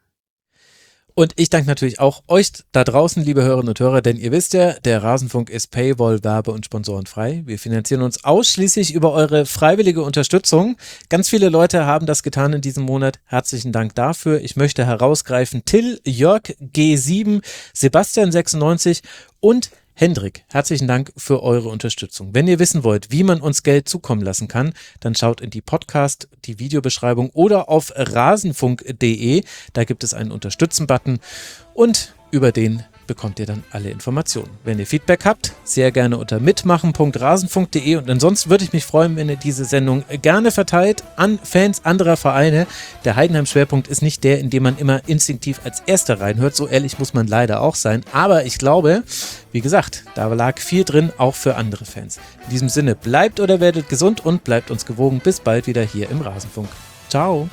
Und ich danke natürlich auch euch da draußen, liebe Hörerinnen und Hörer, denn ihr wisst ja, der Rasenfunk ist Paywall, Werbe- und Sponsorenfrei. Wir finanzieren uns ausschließlich über eure freiwillige Unterstützung. Ganz viele Leute haben das getan in diesem Monat. Herzlichen Dank dafür. Ich möchte herausgreifen Till, Jörg, G7, Sebastian 96 und Hendrik, herzlichen Dank für eure Unterstützung. Wenn ihr wissen wollt, wie man uns Geld zukommen lassen kann, dann schaut in die Podcast, die Videobeschreibung oder auf rasenfunk.de. Da gibt es einen Unterstützen-Button und über den bekommt ihr dann alle Informationen. Wenn ihr Feedback habt, sehr gerne unter mitmachen.rasenfunk.de und ansonsten würde ich mich freuen, wenn ihr diese Sendung gerne verteilt an Fans anderer Vereine. Der Heidenheim-Schwerpunkt ist nicht der, in dem man immer instinktiv als Erster reinhört. So ehrlich muss man leider auch sein. Aber ich glaube, wie gesagt, da lag viel drin, auch für andere Fans. In diesem Sinne, bleibt oder werdet gesund und bleibt uns gewogen. Bis bald wieder hier im Rasenfunk. Ciao.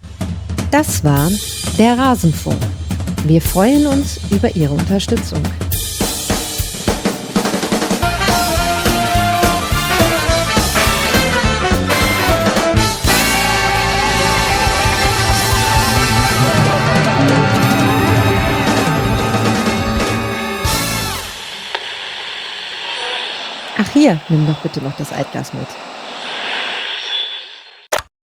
Das war der Rasenfunk. Wir freuen uns über Ihre Unterstützung. Ach hier, nimm doch bitte noch das Altglas mit.